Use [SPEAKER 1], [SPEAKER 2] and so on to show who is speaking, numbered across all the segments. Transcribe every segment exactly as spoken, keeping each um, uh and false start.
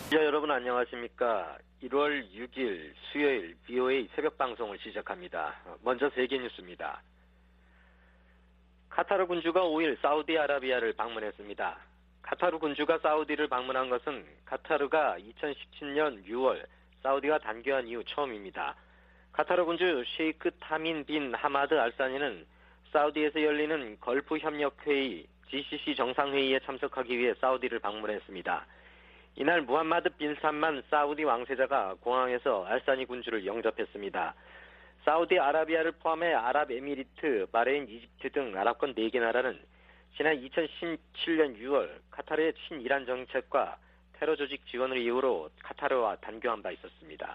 [SPEAKER 1] 자, 여러분 안녕하십니까. 일월 육일 수요일 비오에이 새벽 방송을 시작합니다. 먼저 세계 뉴스입니다. 카타르 군주가 오일 사우디아라비아를 방문했습니다. 카타르 군주가 사우디를 방문한 것은 카타르가 이천십칠년 유월 사우디와 단교한 이후 처음입니다. 카타르 군주 셰이크 타민 빈 하마드 알사니는 사우디에서 열리는 걸프 협력회의 지씨씨 정상회의에 참석하기 위해 사우디를 방문했습니다. 이날 무함마드 빈 살만 사우디 왕세자가 공항에서 알사니 군주를 영접했습니다. 사우디아라비아를 포함해 아랍에미리트, 바레인, 이집트 등 아랍권 네 개 나라는 지난 이천십칠년 유월 카타르의 친이란 정책과 테러 조직 지원을 이유로 카타르와 단교한 바 있었습니다.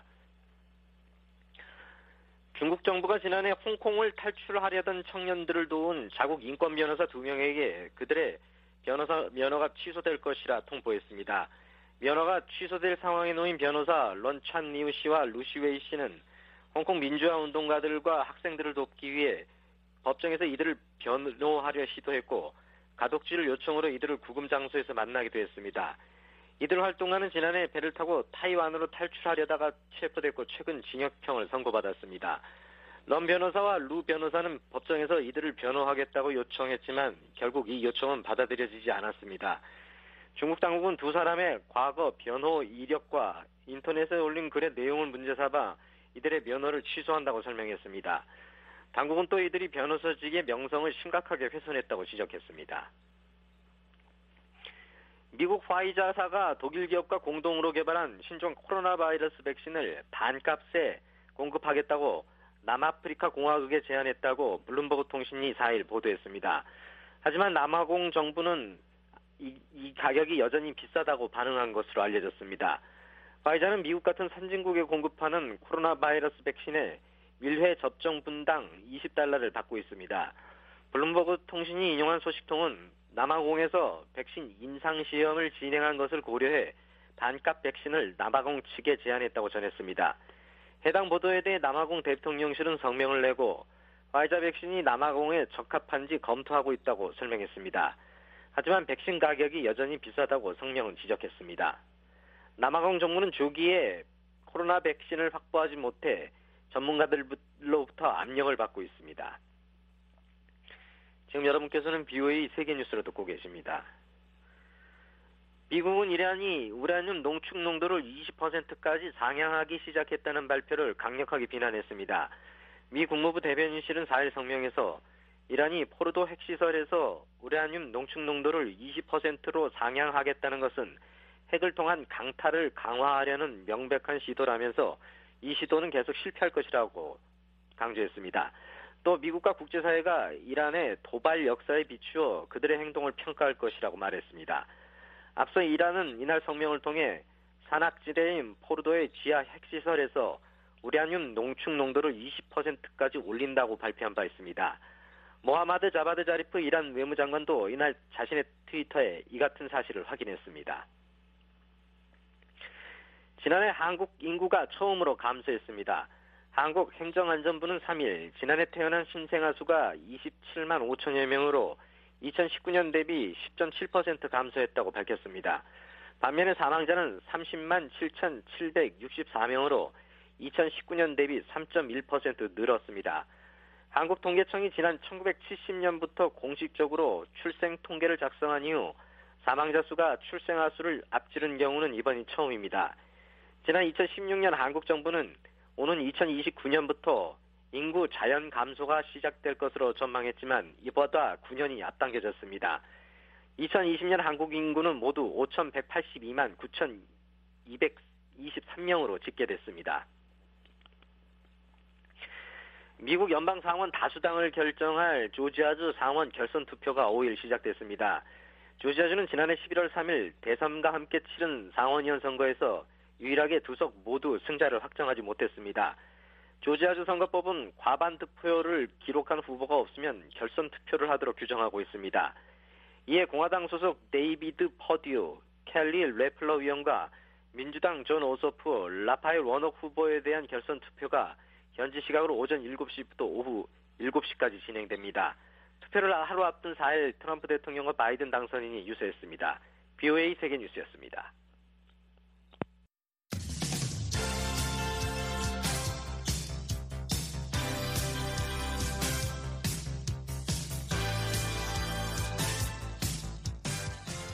[SPEAKER 1] 중국 정부가 지난해 홍콩을 탈출하려던 청년들을 도운 자국 인권 변호사 두 명에게 그들의 변호사 면허가 취소될 것이라 통보했습니다. 면허가 취소될 상황에 놓인 변호사 런찬 리우 씨와 루시웨이 씨는 홍콩 민주화 운동가들과 학생들을 돕기 위해 법정에서 이들을 변호하려 시도했고 가독지를 요청으로 이들을 구금 장소에서 만나기도 했습니다. 이들 활동가는 지난해 배를 타고 타이완으로 탈출하려다가 체포됐고 최근 징역형을 선고받았습니다. 런 변호사와 루 변호사는 법정에서 이들을 변호하겠다고 요청했지만 결국 이 요청은 받아들여지지 않았습니다. 중국 당국은 두 사람의 과거 변호 이력과 인터넷에 올린 글의 내용을 문제 삼아 이들의 면허를 취소한다고 설명했습니다. 당국은 또 이들이 변호사직의 명성을 심각하게 훼손했다고 지적했습니다. 미국 화이자사가 독일 기업과 공동으로 개발한 신종 코로나 바이러스 백신을 반값에 공급하겠다고 남아프리카 공화국에 제안했다고 블룸버그 통신이 사일 보도했습니다. 하지만 남아공 정부는 이, 이 가격이 여전히 비싸다고 반응한 것으로 알려졌습니다. 화이자는 미국 같은 선진국에 공급하는 코로나 바이러스 백신에 일 회 접종 분당 이십 달러를 받고 있습니다. 블룸버그 통신이 인용한 소식통은 남아공에서 백신 임상시험을 진행한 것을 고려해 반값 백신을 남아공 측에 제안했다고 전했습니다. 해당 보도에 대해 남아공 대통령실은 성명을 내고 화이자 백신이 남아공에 적합한지 검토하고 있다고 설명했습니다. 하지만 백신 가격이 여전히 비싸다고 성명은 지적했습니다. 남아공 정부는 조기에 코로나 백신을 확보하지 못해 전문가들로부터 압력을 받고 있습니다. 지금 여러분께서는 비오에이 세계뉴스를 듣고 계십니다. 미국은 이란이 우라늄 농축 농도를 이십 퍼센트까지 상향하기 시작했다는 발표를 강력하게 비난했습니다. 미 국무부 대변인실은 사일 성명에서 이란이 포르도 핵시설에서 우라늄 농축 농도를 이십 퍼센트로 상향하겠다는 것은 핵을 통한 강탈을 강화하려는 명백한 시도라면서 이 시도는 계속 실패할 것이라고 강조했습니다. 또 미국과 국제사회가 이란의 도발 역사에 비추어 그들의 행동을 평가할 것이라고 말했습니다. 앞서 이란은 이날 성명을 통해 산악지대인 포르도의 지하 핵시설에서 우라늄 농축 농도를 이십 퍼센트까지 올린다고 발표한 바 있습니다. 모하마드 자바드 자리프 이란 외무장관도 이날 자신의 트위터에 이 같은 사실을 확인했습니다. 지난해 한국 인구가 처음으로 감소했습니다. 한국 행정안전부는 삼일 지난해 태어난 신생아 수가 이십칠만 오천여 명으로 이천십구년 대비 십 점 칠 퍼센트 감소했다고 밝혔습니다. 반면에 사망자는 삼십만 칠천칠백육십사 명으로 이천십구년 대비 삼 점 일 퍼센트 늘었습니다. 한국통계청이 지난 천구백칠십년부터 공식적으로 출생 통계를 작성한 이후 사망자 수가 출생아 수를 앞지른 경우는 이번이 처음입니다. 지난 이천십육년 한국 정부는 오는 이천이십구년부터 인구 자연 감소가 시작될 것으로 전망했지만 이보다 구 년이 앞당겨졌습니다. 이천이십년 한국 인구는 모두 오천백팔십이만 구천이백이십삼 명으로 집계됐습니다. 미국 연방상원 다수당을 결정할 조지아주 상원 결선 투표가 오일 시작됐습니다. 조지아주는 지난해 십일월 삼일 대선과 함께 치른 상원의원 선거에서 유일하게 두 석 모두 승자를 확정하지 못했습니다. 조지아주 선거법은 과반 득표를 기록한 후보가 없으면 결선 투표를 하도록 규정하고 있습니다. 이에 공화당 소속 데이비드 퍼듀, 켈리 레플러 위원과 민주당 존 오소프, 라파엘 워녹 후보에 대한 결선 투표가 현지 시각으로 오전 일곱 시부터 오후 일곱 시까지 진행됩니다. 투표를 하루 앞둔 사일 트럼프 대통령과 바이든 당선인이 유세했습니다. 비오에이 세계뉴스였습니다.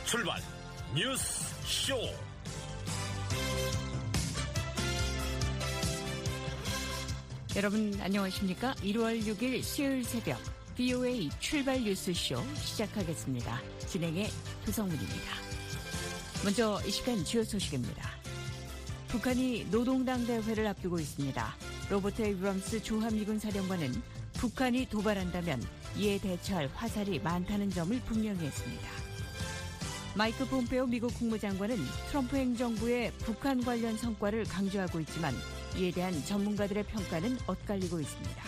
[SPEAKER 2] 출발 뉴스 쇼.
[SPEAKER 3] 여러분 안녕하십니까? 일월 육일 수요일 새벽 브이오에이 출발 뉴스쇼 시작하겠습니다. 진행의 조성문입니다. 먼저 이 시간 주요 소식입니다. 북한이 노동당 대회를 앞두고 있습니다. 로버트 에이브럼스 주한미군 사령관은 북한이 도발한다면 이에 대처할 화살이 많다는 점을 분명히 했습니다. 마이크 폼페오 미국 국무장관은 트럼프 행정부의 북한 관련 성과를 강조하고 있지만 이에 대한 전문가들의 평가는 엇갈리고 있습니다.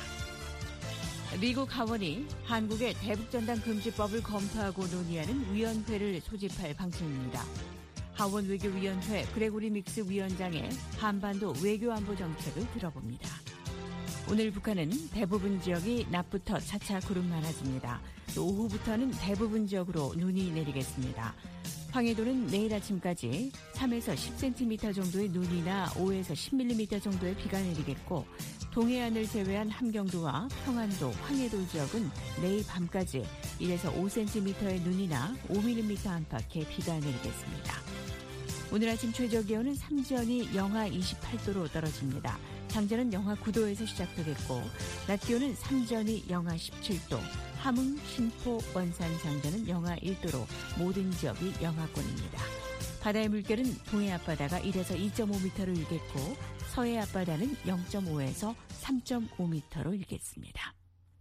[SPEAKER 3] 미국 하원이 한국의 대북전단 금지법을 검토하고 논의하는 위원회를 소집할 방침입니다. 하원 외교위원회 그레고리 믹스 위원장의 한반도 외교안보 정책을 들어봅니다. 오늘 북한은 대부분 지역이 낮부터 차차 구름 많아집니다. 또 오후부터는 대부분 지역으로 눈이 내리겠습니다. 황해도는 내일 아침까지 삼에서 십 센티미터 정도의 눈이나 오에서 십 밀리미터 정도의 비가 내리겠고 동해안을 제외한 함경도와 평안도, 황해도 지역은 내일 밤까지 일에서 오 센티미터의 눈이나 오 밀리미터 안팎의 비가 내리겠습니다. 오늘 아침 최저기온은 삼전이 영하 이십팔 도로 떨어집니다. 장전은 영하 구 도에서 시작되겠고 낮 기온은 삼전이 영하 십칠 도, 함흥, 신포, 원산, 장전은 영하 일 도로 모든 지역이 영하권입니다. 바다의 물결은 동해 앞바다가 일에서 이 점 오 미터로 일겠고 서해 앞바다는 영 점 오에서 삼 점 오 미터로 일겠습니다.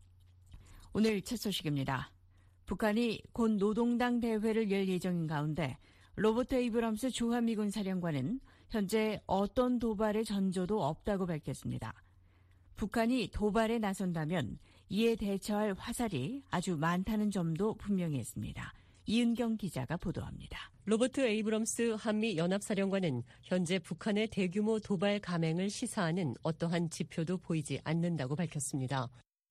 [SPEAKER 3] 오늘 첫 소식입니다. 북한이 곧 노동당 대회를 열 예정인 가운데 로버트 에이브럼스 주한미군 사령관은 현재 어떤 도발의 전조도 없다고 밝혔습니다. 북한이 도발에 나선다면 이에 대처할 화살이 아주 많다는 점도 분명히 했습니다. 이은경 기자가 보도합니다.
[SPEAKER 4] 로버트 에이브럼스 한미연합사령관은 현재 북한의 대규모 도발 감행을 시사하는 어떠한 지표도 보이지 않는다고 밝혔습니다.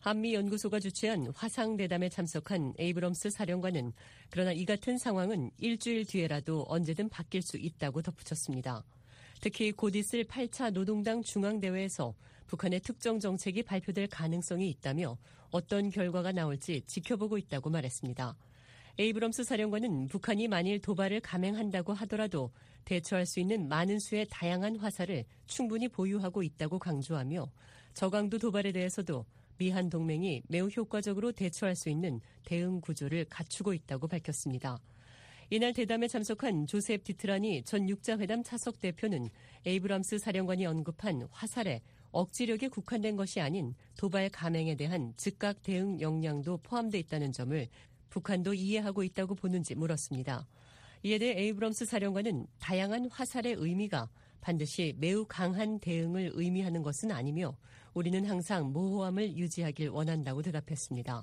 [SPEAKER 4] 한미연구소가 주최한 화상대담에 참석한 에이브럼스 사령관은 그러나 이 같은 상황은 일주일 뒤에라도 언제든 바뀔 수 있다고 덧붙였습니다. 특히 곧 있을 팔 차 노동당 중앙대회에서 북한의 특정 정책이 발표될 가능성이 있다며 어떤 결과가 나올지 지켜보고 있다고 말했습니다. 에이브럼스 사령관은 북한이 만일 도발을 감행한다고 하더라도 대처할 수 있는 많은 수의 다양한 화살을 충분히 보유하고 있다고 강조하며 저강도 도발에 대해서도 미한 동맹이 매우 효과적으로 대처할 수 있는 대응 구조를 갖추고 있다고 밝혔습니다. 이날 대담에 참석한 조셉 디트라니 전 육자회담 차석 대표는 에이브럼스 사령관이 언급한 화살에 억지력에 국한된 것이 아닌 도발 감행에 대한 즉각 대응 역량도 포함되어 있다는 점을 북한도 이해하고 있다고 보는지 물었습니다. 이에 대해 에이브럼스 사령관은 다양한 화살의 의미가 반드시 매우 강한 대응을 의미하는 것은 아니며 우리는 항상 모호함을 유지하길 원한다고 대답했습니다.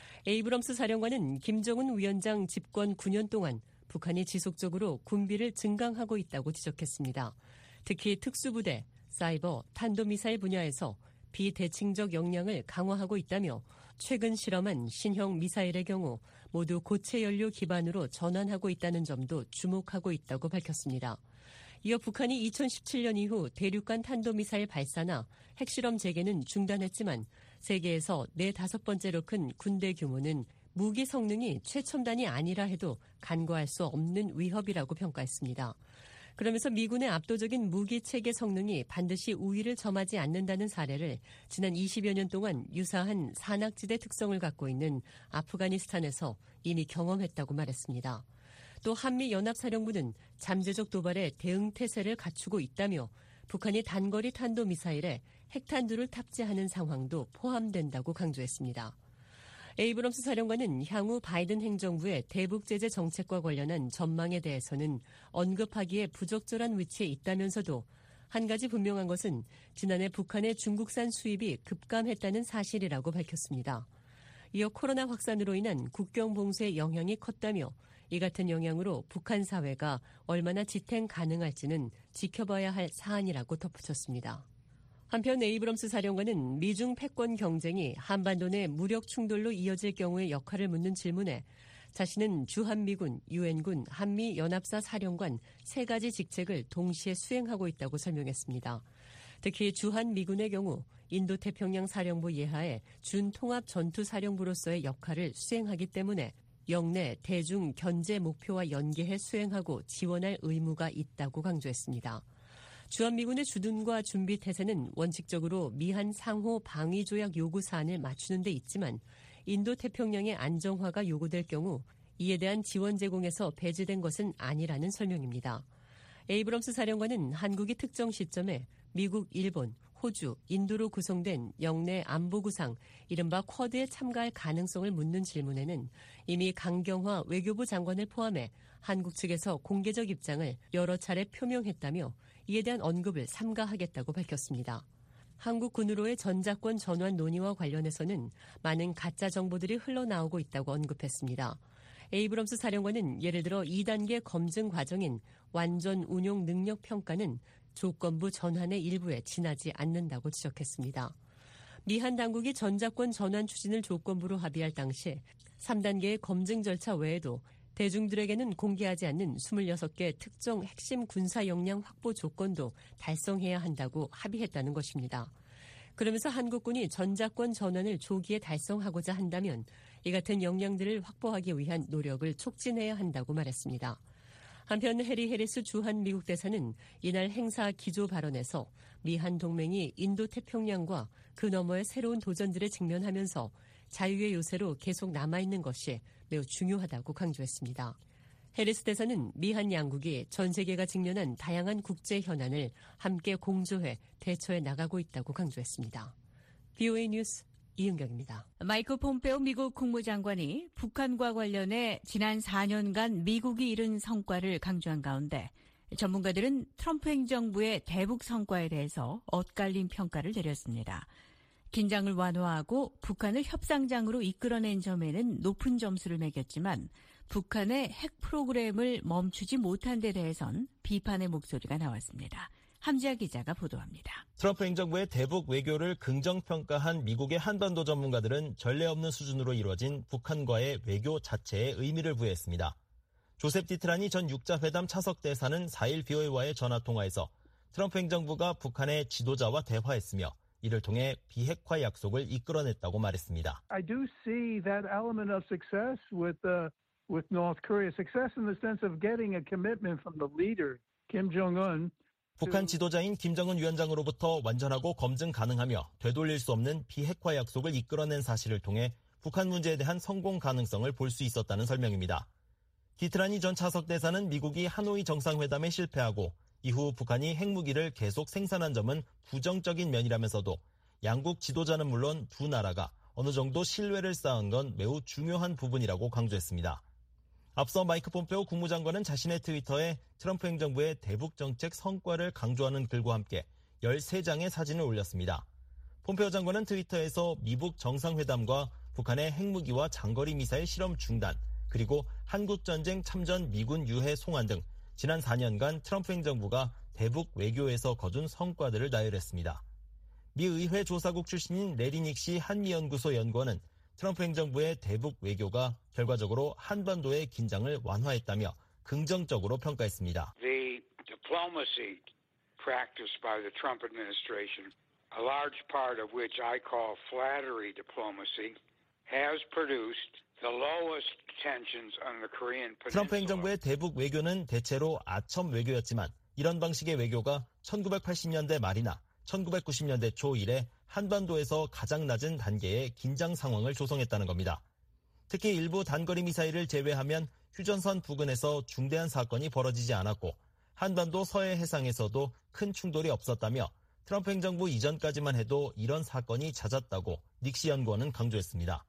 [SPEAKER 4] 에이브럼스 사령관은 김정은 위원장 집권 구 년 동안 북한이 지속적으로 군비를 증강하고 있다고 지적했습니다. 특히 특수부대, 사이버, 탄도미사일 분야에서 비대칭적 역량을 강화하고 있다며 최근 실험한 신형 미사일의 경우 모두 고체 연료 기반으로 전환하고 있다는 점도 주목하고 있다고 밝혔습니다. 이어 북한이 이천십칠 년 이후 대륙간 탄도미사일 발사나 핵실험 재개는 중단했지만 세계에서 네 다섯 번째로 큰 군대 규모는 무기 성능이 최첨단이 아니라 해도 간과할 수 없는 위협이라고 평가했습니다. 그러면서 미군의 압도적인 무기 체계 성능이 반드시 우위를 점하지 않는다는 사례를 지난 이십여 년 동안 유사한 산악지대 특성을 갖고 있는 아프가니스탄에서 이미 경험했다고 말했습니다. 또 한미연합사령부는 잠재적 도발에 대응 태세를 갖추고 있다며 북한이 단거리 탄도미사일에 핵탄두를 탑재하는 상황도 포함된다고 강조했습니다. 에이브럼스 사령관은 향후 바이든 행정부의 대북 제재 정책과 관련한 전망에 대해서는 언급하기에 부적절한 위치에 있다면서도 한 가지 분명한 것은 지난해 북한의 중국산 수입이 급감했다는 사실이라고 밝혔습니다. 이어 코로나 확산으로 인한 국경 봉쇄의 영향이 컸다며 이 같은 영향으로 북한 사회가 얼마나 지탱 가능할지는 지켜봐야 할 사안이라고 덧붙였습니다. 한편 에이브럼스 사령관은 미중 패권 경쟁이 한반도 내 무력 충돌로 이어질 경우의 역할을 묻는 질문에 자신은 주한미군, 유엔군, 한미연합사 사령관 세 가지 직책을 동시에 수행하고 있다고 설명했습니다. 특히 주한미군의 경우 인도태평양 사령부 예하의 준통합 전투사령부로서의 역할을 수행하기 때문에 영내 대중 견제 목표와 연계해 수행하고 지원할 의무가 있다고 강조했습니다. 주한미군의 주둔과 준비 태세는 원칙적으로 미한 상호 방위 조약 요구 사안을 맞추는 데 있지만 인도태평양의 안정화가 요구될 경우 이에 대한 지원 제공에서 배제된 것은 아니라는 설명입니다. 에이브럼스 사령관은 한국이 특정 시점에 미국, 일본, 호주, 인도로 구성된 영내 안보구상, 이른바 쿼드에 참가할 가능성을 묻는 질문에는 이미 강경화 외교부 장관을 포함해 한국 측에서 공개적 입장을 여러 차례 표명했다며 이에 대한 언급을 삼가하겠다고 밝혔습니다. 한국군으로의 전자권 전환 논의와 관련해서는 많은 가짜 정보들이 흘러나오고 있다고 언급했습니다. 에이브럼스 사령관은 예를 들어 이 단계 검증 과정인 완전 운용 능력 평가는 조건부 전환의 일부에 지나지 않는다고 지적했습니다. 미한 당국이 전자권 전환 추진을 조건부로 합의할 당시 삼 단계의 검증 절차 외에도 대중들에게는 공개하지 않는 이십육 개 특정 핵심 군사 역량 확보 조건도 달성해야 한다고 합의했다는 것입니다. 그러면서 한국군이 전자권 전환을 조기에 달성하고자 한다면 이 같은 역량들을 확보하기 위한 노력을 촉진해야 한다고 말했습니다. 한편 해리 해리스 주한 미국 대사는 이날 행사 기조 발언에서 미한 동맹이 인도태평양과 그 너머의 새로운 도전들에 직면하면서 자유의 요새로 계속 남아있는 것이 매우 중요하다고 강조했습니다. 해리스 대사는 미한 양국이 전 세계가 직면한 다양한 국제 현안을 함께 공조해 대처해 나가고 있다고 강조했습니다. 비오에이 뉴스 이은경입니다.
[SPEAKER 3] 마이크 폼페오 미국 국무장관이 북한과 관련해 지난 사 년간 미국이 이룬 성과를 강조한 가운데 전문가들은 트럼프 행정부의 대북 성과에 대해서 엇갈린 평가를 내렸습니다. 긴장을 완화하고 북한을 협상장으로 이끌어낸 점에는 높은 점수를 매겼지만 북한의 핵 프로그램을 멈추지 못한 데 대해선 비판의 목소리가 나왔습니다. 함지아 기자가 보도합니다.
[SPEAKER 5] 트럼프 행정부의 대북 외교를 긍정평가한 미국의 한반도 전문가들은 전례 없는 수준으로 이루어진 북한과의 외교 자체에 의미를 부여했습니다. 조셉 디트라니 전 육자회담 차석 대사는 사 일 비오에이와의 전화통화에서 트럼프 행정부가 북한의 지도자와 대화했으며 이를 통해 비핵화 약속을 이끌어냈다고 말했습니다.
[SPEAKER 6] I do see that element of success with uh, with North Korea. Success in the sense of getting a commitment from the leader, Kim Jong-un.
[SPEAKER 5] 북한 지도자인 김정은 위원장으로부터 완전하고 검증 가능하며 되돌릴 수 없는 비핵화 약속을 이끌어낸 사실을 통해 북한 문제에 대한 성공 가능성을 볼 수 있었다는 설명입니다. 디트라니 전 차석 대사는 미국이 하노이 정상회담에 실패하고 이후 북한이 핵무기를 계속 생산한 점은 부정적인 면이라면서도 양국 지도자는 물론 두 나라가 어느 정도 신뢰를 쌓은 건 매우 중요한 부분이라고 강조했습니다. 앞서 마이크 폼페오 국무장관은 자신의 트위터에 트럼프 행정부의 대북 정책 성과를 강조하는 글과 함께 열세 장의 사진을 올렸습니다. 폼페오 장관은 트위터에서 미북 정상회담과 북한의 핵무기와 장거리 미사일 실험 중단, 그리고 한국전쟁 참전 미군 유해 송환 등 지난 사 년간 트럼프 행정부가 대북 외교에서 거둔 성과들을 나열했습니다. 미 의회 조사국 출신인 레리 닉시 한미연구소 연구원은 트럼프 행정부의 대북 외교가 결과적으로 한반도의 긴장을 완화했다며 긍정적으로 평가했습니다.
[SPEAKER 7] The diplomacy practiced by the Trump administration, a large part of which I call flattery diplomacy, has produced the lowest tensions on the Korean Peninsula.
[SPEAKER 5] 트럼프 행정부의 대북 외교는 대체로 아첨 외교였지만 이런 방식의 외교가 천구백팔십 년대 말이나 천구백구십 년대 초 이래 한반도에서 가장 낮은 단계의 긴장 상황을 조성했다는 겁니다. 특히 일부 단거리 미사일을 제외하면 휴전선 부근에서 중대한 사건이 벌어지지 않았고 한반도 서해 해상에서도 큰 충돌이 없었다며 트럼프 행정부 이전까지만 해도 이런 사건이 잦았다고 닉시 연구원은 강조했습니다.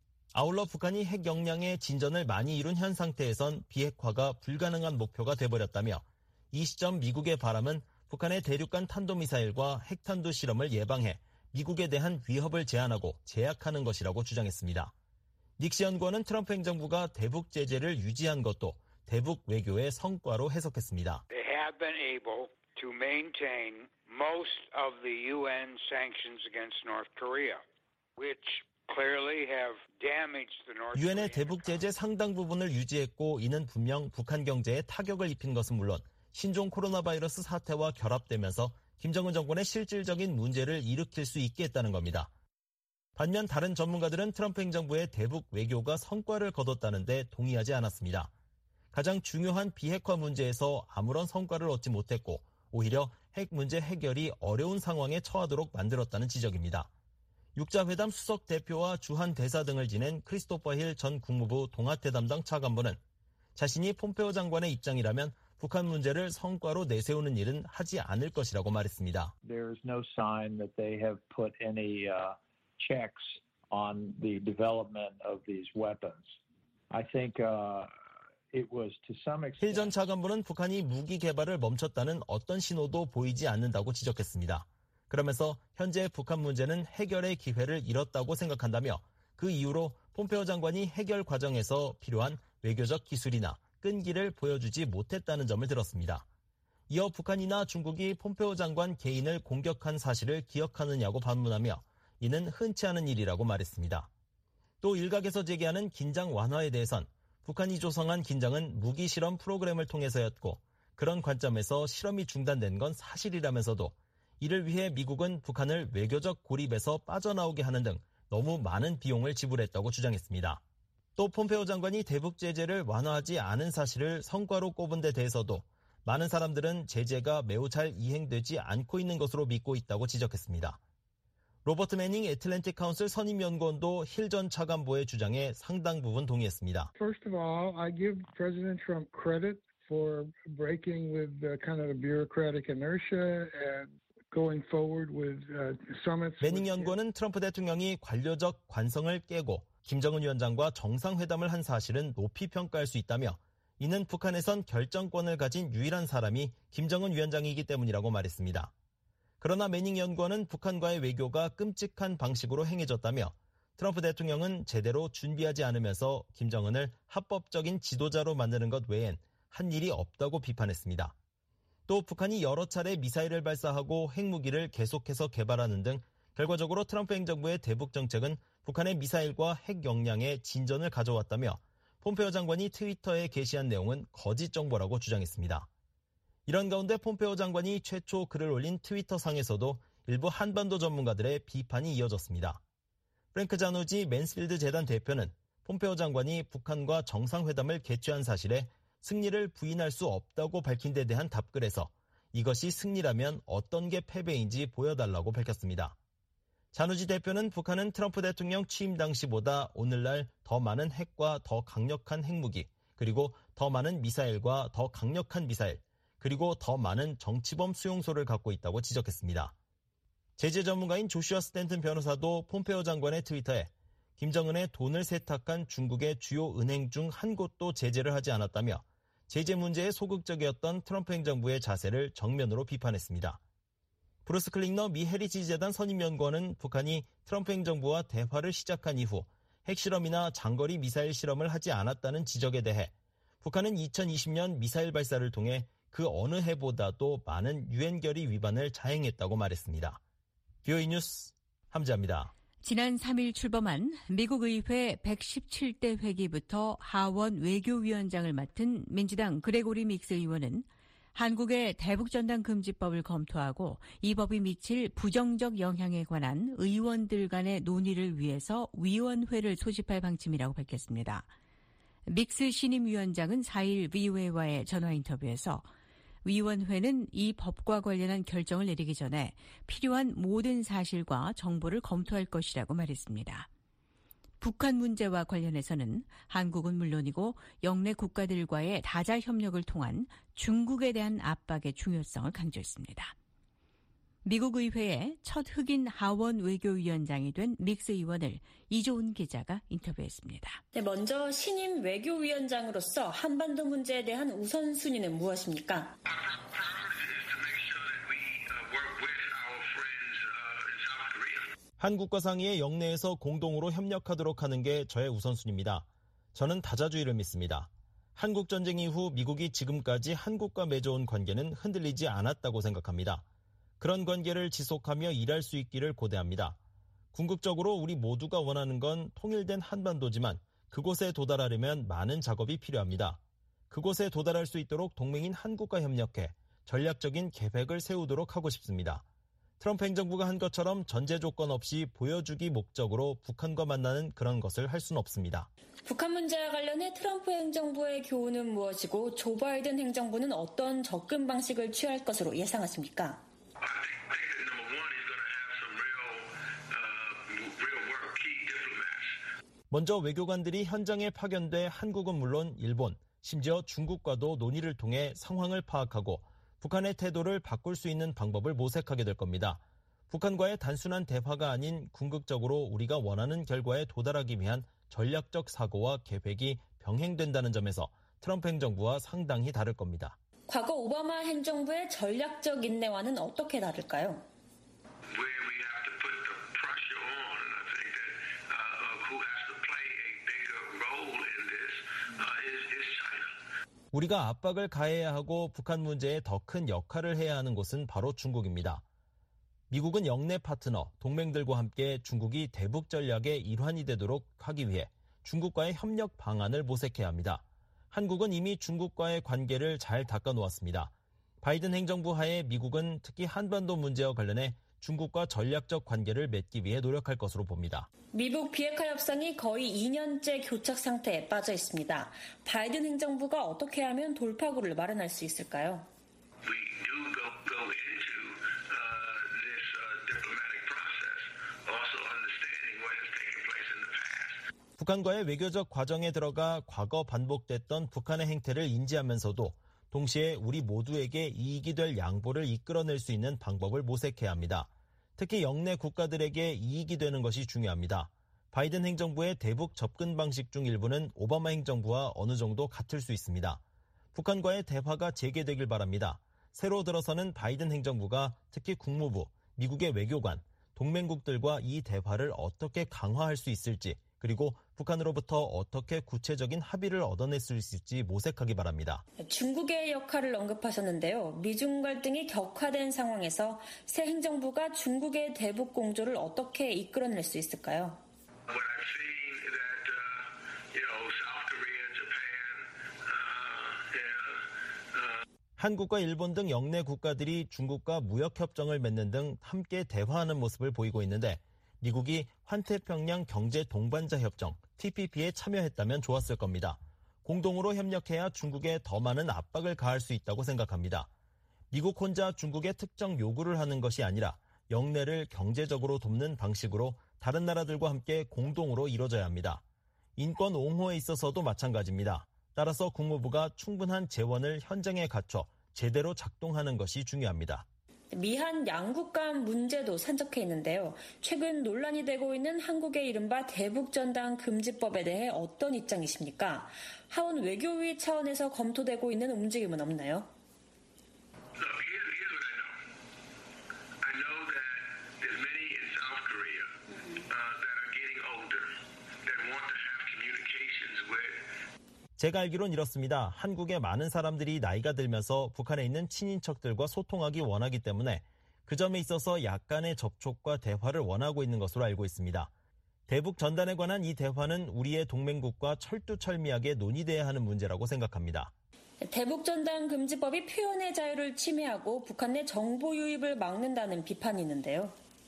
[SPEAKER 5] 아울러 북한이 핵 역량의 진전을 많이 이룬 현 상태에선 비핵화가 불가능한 목표가 돼버렸다며 이 시점 미국의 바람은 북한의 대륙간 탄도미사일과 핵탄두 실험을 예방해 미국에 대한 위협을 제한하고 제약하는 것이라고 주장했습니다. 닉시 연구원은 트럼프 행정부가 대북 제재를 유지한 것도 대북 외교의 성과로 해석했습니다.
[SPEAKER 7] They have been able to maintain most of the 유엔 sanctions against North Korea, which clearly have damaged the North Korean.
[SPEAKER 5] 유엔의 대북 제재 상당 부분을 유지했고 이는 분명 북한 경제에 타격을 입힌 것은 물론 신종 코로나 바이러스 사태와 결합되면서 김정은 정권의 실질적인 문제를 일으킬 수 있게 했다는 겁니다. 반면 다른 전문가들은 트럼프 행정부의 대북 외교가 성과를 거뒀다는데 동의하지 않았습니다. 가장 중요한 비핵화 문제에서 아무런 성과를 얻지 못했고 오히려 핵 문제 해결이 어려운 상황에 처하도록 만들었다는 지적입니다. 육자회담 수석 대표와 주한 대사 등을 지낸 크리스토퍼 힐 전 국무부 동아태 담당 차관보는 자신이 폼페오 장관의 입장이라면 북한 문제를 성과로 내세우는 일은 하지 않을 것이라고 말했습니다.
[SPEAKER 8] There is no sign that they have put any uh, checks on the development of these weapons. I think uh, it was to some extent.
[SPEAKER 5] 힐 전 차관보는 북한이 무기 개발을 멈췄다는 어떤 신호도 보이지 않는다고 지적했습니다. 그러면서 현재 북한 문제는 해결의 기회를 잃었다고 생각한다며 그 이후로 폼페오 장관이 해결 과정에서 필요한 외교적 기술이나 끈기를 보여주지 못했다는 점을 들었습니다. 이어 북한이나 중국이 폼페오 장관 개인을 공격한 사실을 기억하느냐고 반문하며 이는 흔치 않은 일이라고 말했습니다. 또 일각에서 제기하는 긴장 완화에 대해선 북한이 조성한 긴장은 무기 실험 프로그램을 통해서였고 그런 관점에서 실험이 중단된 건 사실이라면서도 이를 위해 미국은 북한을 외교적 고립에서 빠져나오게 하는 등 너무 많은 비용을 지불했다고 주장했습니다. 또 폼페오 장관이 대북 제재를 완화하지 않은 사실을 성과로 꼽은 데 대해서도 많은 사람들은 제재가 매우 잘 이행되지 않고 있는 것으로 믿고 있다고 지적했습니다. 로버트 매닝 애틀랜틱 카운슬 선임연구원도 힐 전 차관보의 주장에 상당 부분 동의했습니다.
[SPEAKER 9] First of all, I give President Trump credit for breaking with the kind of the bureaucratic inertia and going forward with uh, summits.
[SPEAKER 5] 매닝 연구원은 트럼프 대통령이 관료적 관성을 깨고 김정은 위원장과 정상회담을 한 사실은 높이 평가할 수 있다며 이는 북한에선 결정권을 가진 유일한 사람이 김정은 위원장이기 때문이라고 말했습니다. 그러나 매닝 연구원은 북한과의 외교가 끔찍한 방식으로 행해졌다며 트럼프 대통령은 제대로 준비하지 않으면서 김정은을 합법적인 지도자로 만드는 것 외엔 한 일이 없다고 비판했습니다. 또 북한이 여러 차례 미사일을 발사하고 핵무기를 계속해서 개발하는 등 결과적으로 트럼프 행정부의 대북 정책은 북한의 미사일과 핵 역량에 진전을 가져왔다며 폼페오 장관이 트위터에 게시한 내용은 거짓 정보라고 주장했습니다. 이런 가운데 폼페오 장관이 최초 글을 올린 트위터상에서도 일부 한반도 전문가들의 비판이 이어졌습니다. 프랭크 자누지 맨스필드 재단 대표는 폼페오 장관이 북한과 정상회담을 개최한 사실에 승리를 부인할 수 없다고 밝힌 데 대한 답글에서 이것이 승리라면 어떤 게 패배인지 보여달라고 밝혔습니다. 자누지 대표는 북한은 트럼프 대통령 취임 당시보다 오늘날 더 많은 핵과 더 강력한 핵무기, 그리고 더 많은 미사일과 더 강력한 미사일, 그리고 더 많은 정치범 수용소를 갖고 있다고 지적했습니다. 제재 전문가인 조슈아 스탠튼 변호사도 폼페오 장관의 트위터에 김정은의 돈을 세탁한 중국의 주요 은행 중 한 곳도 제재를 하지 않았다며 제재 문제에 소극적이었던 트럼프 행정부의 자세를 정면으로 비판했습니다. 브루스 클링너 미 헤리티지 재단 선임연구원은 북한이 트럼프 행정부와 대화를 시작한 이후 핵실험이나 장거리 미사일 실험을 하지 않았다는 지적에 대해 북한은 이천이십 년 미사일 발사를 통해 그 어느 해보다도 많은 유엔 결의 위반을 자행했다고 말했습니다. 비오이 뉴스 함지아입니다.
[SPEAKER 3] 지난 삼 일 출범한 미국 의회 백십칠 대 회기부터 하원 외교위원장을 맡은 민주당 그레고리 믹스 의원은 한국의 대북전단 금지법을 검토하고 이 법이 미칠 부정적 영향에 관한 의원들 간의 논의를 위해서 위원회를 소집할 방침이라고 밝혔습니다. 믹스 신임위원장은 사 일 브이오에이와의 전화 인터뷰에서 위원회는 이 법과 관련한 결정을 내리기 전에 필요한 모든 사실과 정보를 검토할 것이라고 말했습니다. 북한 문제와 관련해서는 한국은 물론이고 영내 국가들과의 다자 협력을 통한 중국에 대한 압박의 중요성을 강조했습니다. 미국 의회의 첫 흑인 하원 외교위원장이 된 믹스 의원을 이조은 기자가 인터뷰했습니다.
[SPEAKER 10] 네, 먼저 신임 외교위원장으로서 한반도 문제에 대한 우선순위는 무엇입니까?
[SPEAKER 5] 한국과 상의의 영내에서 공동으로 협력하도록 하는 게 저의 우선순위입니다. 저는 다자주의를 믿습니다. 한국 전쟁 이후 미국이 지금까지 한국과 맺어온 관계는 흔들리지 않았다고 생각합니다. 그런 관계를 지속하며 일할 수 있기를 고대합니다. 궁극적으로 우리 모두가 원하는 건 통일된 한반도지만 그곳에 도달하려면 많은 작업이 필요합니다. 그곳에 도달할 수 있도록 동맹인 한국과 협력해 전략적인 계획을 세우도록 하고 싶습니다. 트럼프 행정부가 한 것처럼 전제 조건 없이 보여주기 목적으로 북한과 만나는 그런 것을 할 수는 없습니다.
[SPEAKER 10] 북한 문제와 관련해 트럼프 행정부의 교훈은 무엇이고 조 바이든 행정부는 어떤 접근 방식을 취할 것으로 예상하십니까?
[SPEAKER 5] 먼저 외교관들이 현장에 파견돼 한국은 물론 일본, 심지어 중국과도 논의를 통해 상황을 파악하고 북한의 태도를 바꿀 수 있는 방법을 모색하게 될 겁니다. 북한과의 단순한 대화가 아닌 궁극적으로 우리가 원하는 결과에 도달하기 위한 전략적 사고와 계획이 병행된다는 점에서 트럼프 행정부와 상당히 다를 겁니다.
[SPEAKER 10] 과거 오바마 행정부의 전략적 인내와는 어떻게 다를까요?
[SPEAKER 5] 우리가 압박을 가해야 하고 북한 문제에 더 큰 역할을 해야 하는 곳은 바로 중국입니다. 미국은 영내 파트너, 동맹들과 함께 중국이 대북 전략의 일환이 되도록 하기 위해 중국과의 협력 방안을 모색해야 합니다. 한국은 이미 중국과의 관계를 잘 닦아놓았습니다. 바이든 행정부 하에 미국은 특히 한반도 문제와 관련해 중국과 전략적 관계를 맺기 위해 노력할 것으로 봅니다.
[SPEAKER 10] 미국 비핵화 협상이 거의 이 년째 교착 상태에 빠져 있습니다. 바이든 행정부가 어떻게 하면 돌파구를 마련할 수 있을까요?
[SPEAKER 5] 북한과의 외교적 과정에 들어가 과거 반복됐던 북한의 행태를 인지하면서도 동시에 우리 모두에게 이익이 될 양보를 이끌어낼 수 있는 방법을 모색해야 합니다. 특히 영내 국가들에게 이익이 되는 것이 중요합니다. 바이든 행정부의 대북 접근 방식 중 일부는 오바마 행정부와 어느 정도 같을 수 있습니다. 북한과의 대화가 재개되길 바랍니다. 새로 들어서는 바이든 행정부가 특히 국무부, 미국의 외교관, 동맹국들과 이 대화를 어떻게 강화할 수 있을지, 그리고 북한으로부터 어떻게 구체적인 합의를 얻어낼 수 있을지 모색하기 바랍니다.
[SPEAKER 10] 중국의 역할을 언급하셨는데요. 미중 갈등이 격화된 상황에서 새 행정부가 중국의 대북 공조를 어떻게 이끌어낼 수 있을까요?
[SPEAKER 5] 한국과 일본 등 영내 국가들이 중국과 무역협정을 맺는 등 함께 대화하는 모습을 보이고 있는데 미국이 환태평양 경제 동반자 협정 티피피에 참여했다면 좋았을 겁니다. 공동으로 협력해야 중국에 더 많은 압박을 가할 수 있다고 생각합니다. 미국 혼자 중국에 특정 요구를 하는 것이 아니라 영내를 경제적으로 돕는 방식으로 다른 나라들과 함께 공동으로 이뤄져야 합니다. 인권 옹호에 있어서도 마찬가지입니다. 따라서 국무부가 충분한 재원을 현장에 갖춰 제대로 작동하는 것이 중요합니다.
[SPEAKER 10] 미한 양국 간 문제도 산적해 있는데요. 최근 논란이 되고 있는 한국의 이른바 대북전단 금지법에 대해 어떤 입장이십니까? 하원 외교위 차원에서 검토되고 있는 움직임은 없나요?
[SPEAKER 5] 제가 알기론 이렇습니다. 한국의 많은 사람들이 나이가 들면서 북한에 있는 친인척들과 소통하기 원하기 때문에 그 점에 있어서 약간의 접촉과 대화를 원하고 있는 것으로 알고 있습니다. 대북 전단에 관한 이 대화는 우리의 동맹국과 철두철미하게 논의돼야 하는 문제라고 생각합니다.
[SPEAKER 10] 대북 전단 금지법이 표현의 자유를 침해하고 북한 내 정보 유입을 막는다는 비판이 있는데요.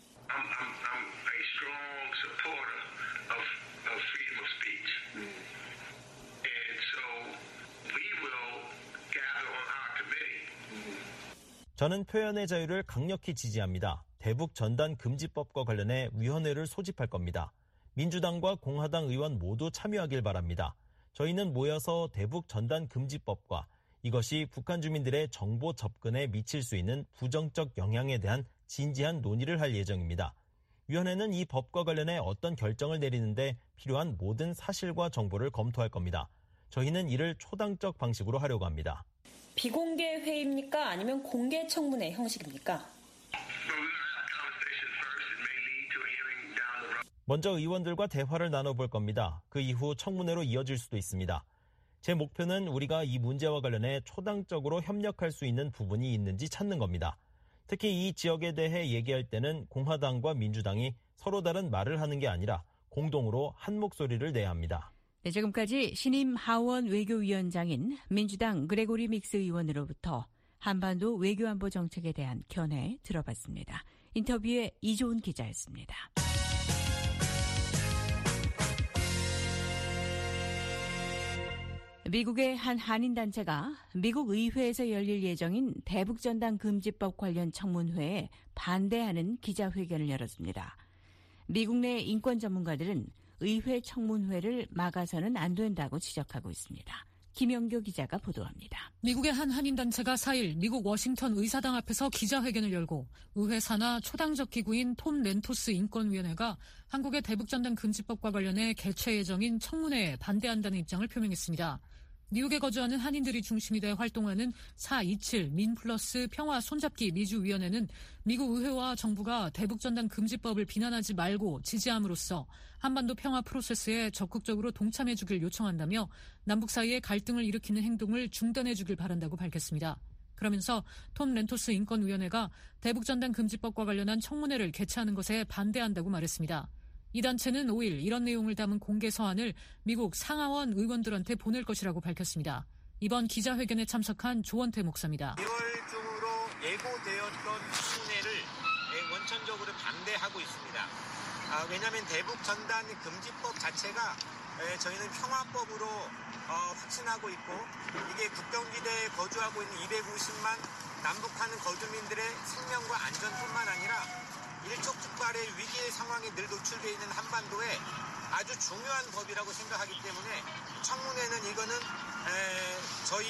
[SPEAKER 5] 저는 표현의 자유를 강력히 지지합니다. 대북 전단 금지법과 관련해 위원회를 소집할 겁니다. 민주당과 공화당 의원 모두 참여하길 바랍니다. 저희는 모여서 대북 전단 금지법과 이것이 북한 주민들의 정보 접근에 미칠 수 있는 부정적 영향에 대한 진지한 논의를 할 예정입니다. 위원회는 이 법과 관련해 어떤 결정을 내리는데 필요한 모든 사실과 정보를 검토할 겁니다. 저희는 이를 초당적 방식으로 하려고 합니다.
[SPEAKER 10] 비공개 회의입니까? 아니면 공개 청문회 형식입니까?
[SPEAKER 5] 먼저 의원들과 대화를 나눠볼 겁니다. 그 이후 청문회로 이어질 수도 있습니다. 제 목표는 우리가 이 문제와 관련해 초당적으로 협력할 수 있는 부분이 있는지 찾는 겁니다. 특히 이 지역에 대해 얘기할 때는 공화당과 민주당이 서로 다른 말을 하는 게 아니라 공동으로 한 목소리를 내야 합니다.
[SPEAKER 3] 네, 지금까지 신임 하원 외교위원장인 민주당 그레고리 믹스 의원으로부터 한반도 외교안보 정책에 대한 견해 들어봤습니다. 인터뷰에 이조은 기자였습니다. 미국의 한 한인단체가 미국 의회에서 열릴 예정인 대북전단 금지법 관련 청문회에 반대하는 기자회견을 열었습니다. 미국 내 인권 전문가들은 의회 청문회를 막아서는 안 된다고 지적하고 있습니다. 김영교 기자가 보도합니다.
[SPEAKER 11] 미국의 한 한인단체가 사 일 미국 워싱턴 의사당 앞에서 기자회견을 열고 의회 산하 초당적 기구인 톰 렌토스 인권위원회가 한국의 대북전단 금지법과 관련해 개최 예정인 청문회에 반대한다는 입장을 표명했습니다. 미국에 거주하는 한인들이 중심이 돼 활동하는 사 이십칠 민플러스 평화 손잡기 미주위원회는 미국 의회와 정부가 대북전단 금지법을 비난하지 말고 지지함으로써 한반도 평화 프로세스에 적극적으로 동참해주길 요청한다며 남북 사이에 갈등을 일으키는 행동을 중단해주길 바란다고 밝혔습니다. 그러면서 톰 렌토스 인권위원회가 대북전단 금지법과 관련한 청문회를 개최하는 것에 반대한다고 말했습니다. 이 단체는 오 일 이런 내용을 담은 공개 서한을 미국 상하원 의원들한테 보낼 것이라고 밝혔습니다. 이번 기자회견에 참석한 조원태 목사입니다.
[SPEAKER 12] 일월 중으로 예고되었던 청문회를 원천적으로 반대하고 있습니다. 아, 왜냐하면 대북전단 금지법 자체가 에, 저희는 평화법으로 어, 확신하고 있고 이게 국경지대에 거주하고 있는 이백오십만 남북하는 거주민들의 생명과 안전뿐만 아니라 일촉즉발의 위기의 상황에 늘 노출되어 있는 한반도에 아주 중요한 법이라고 생각하기 때문에 청문회는 이거는 에, 저희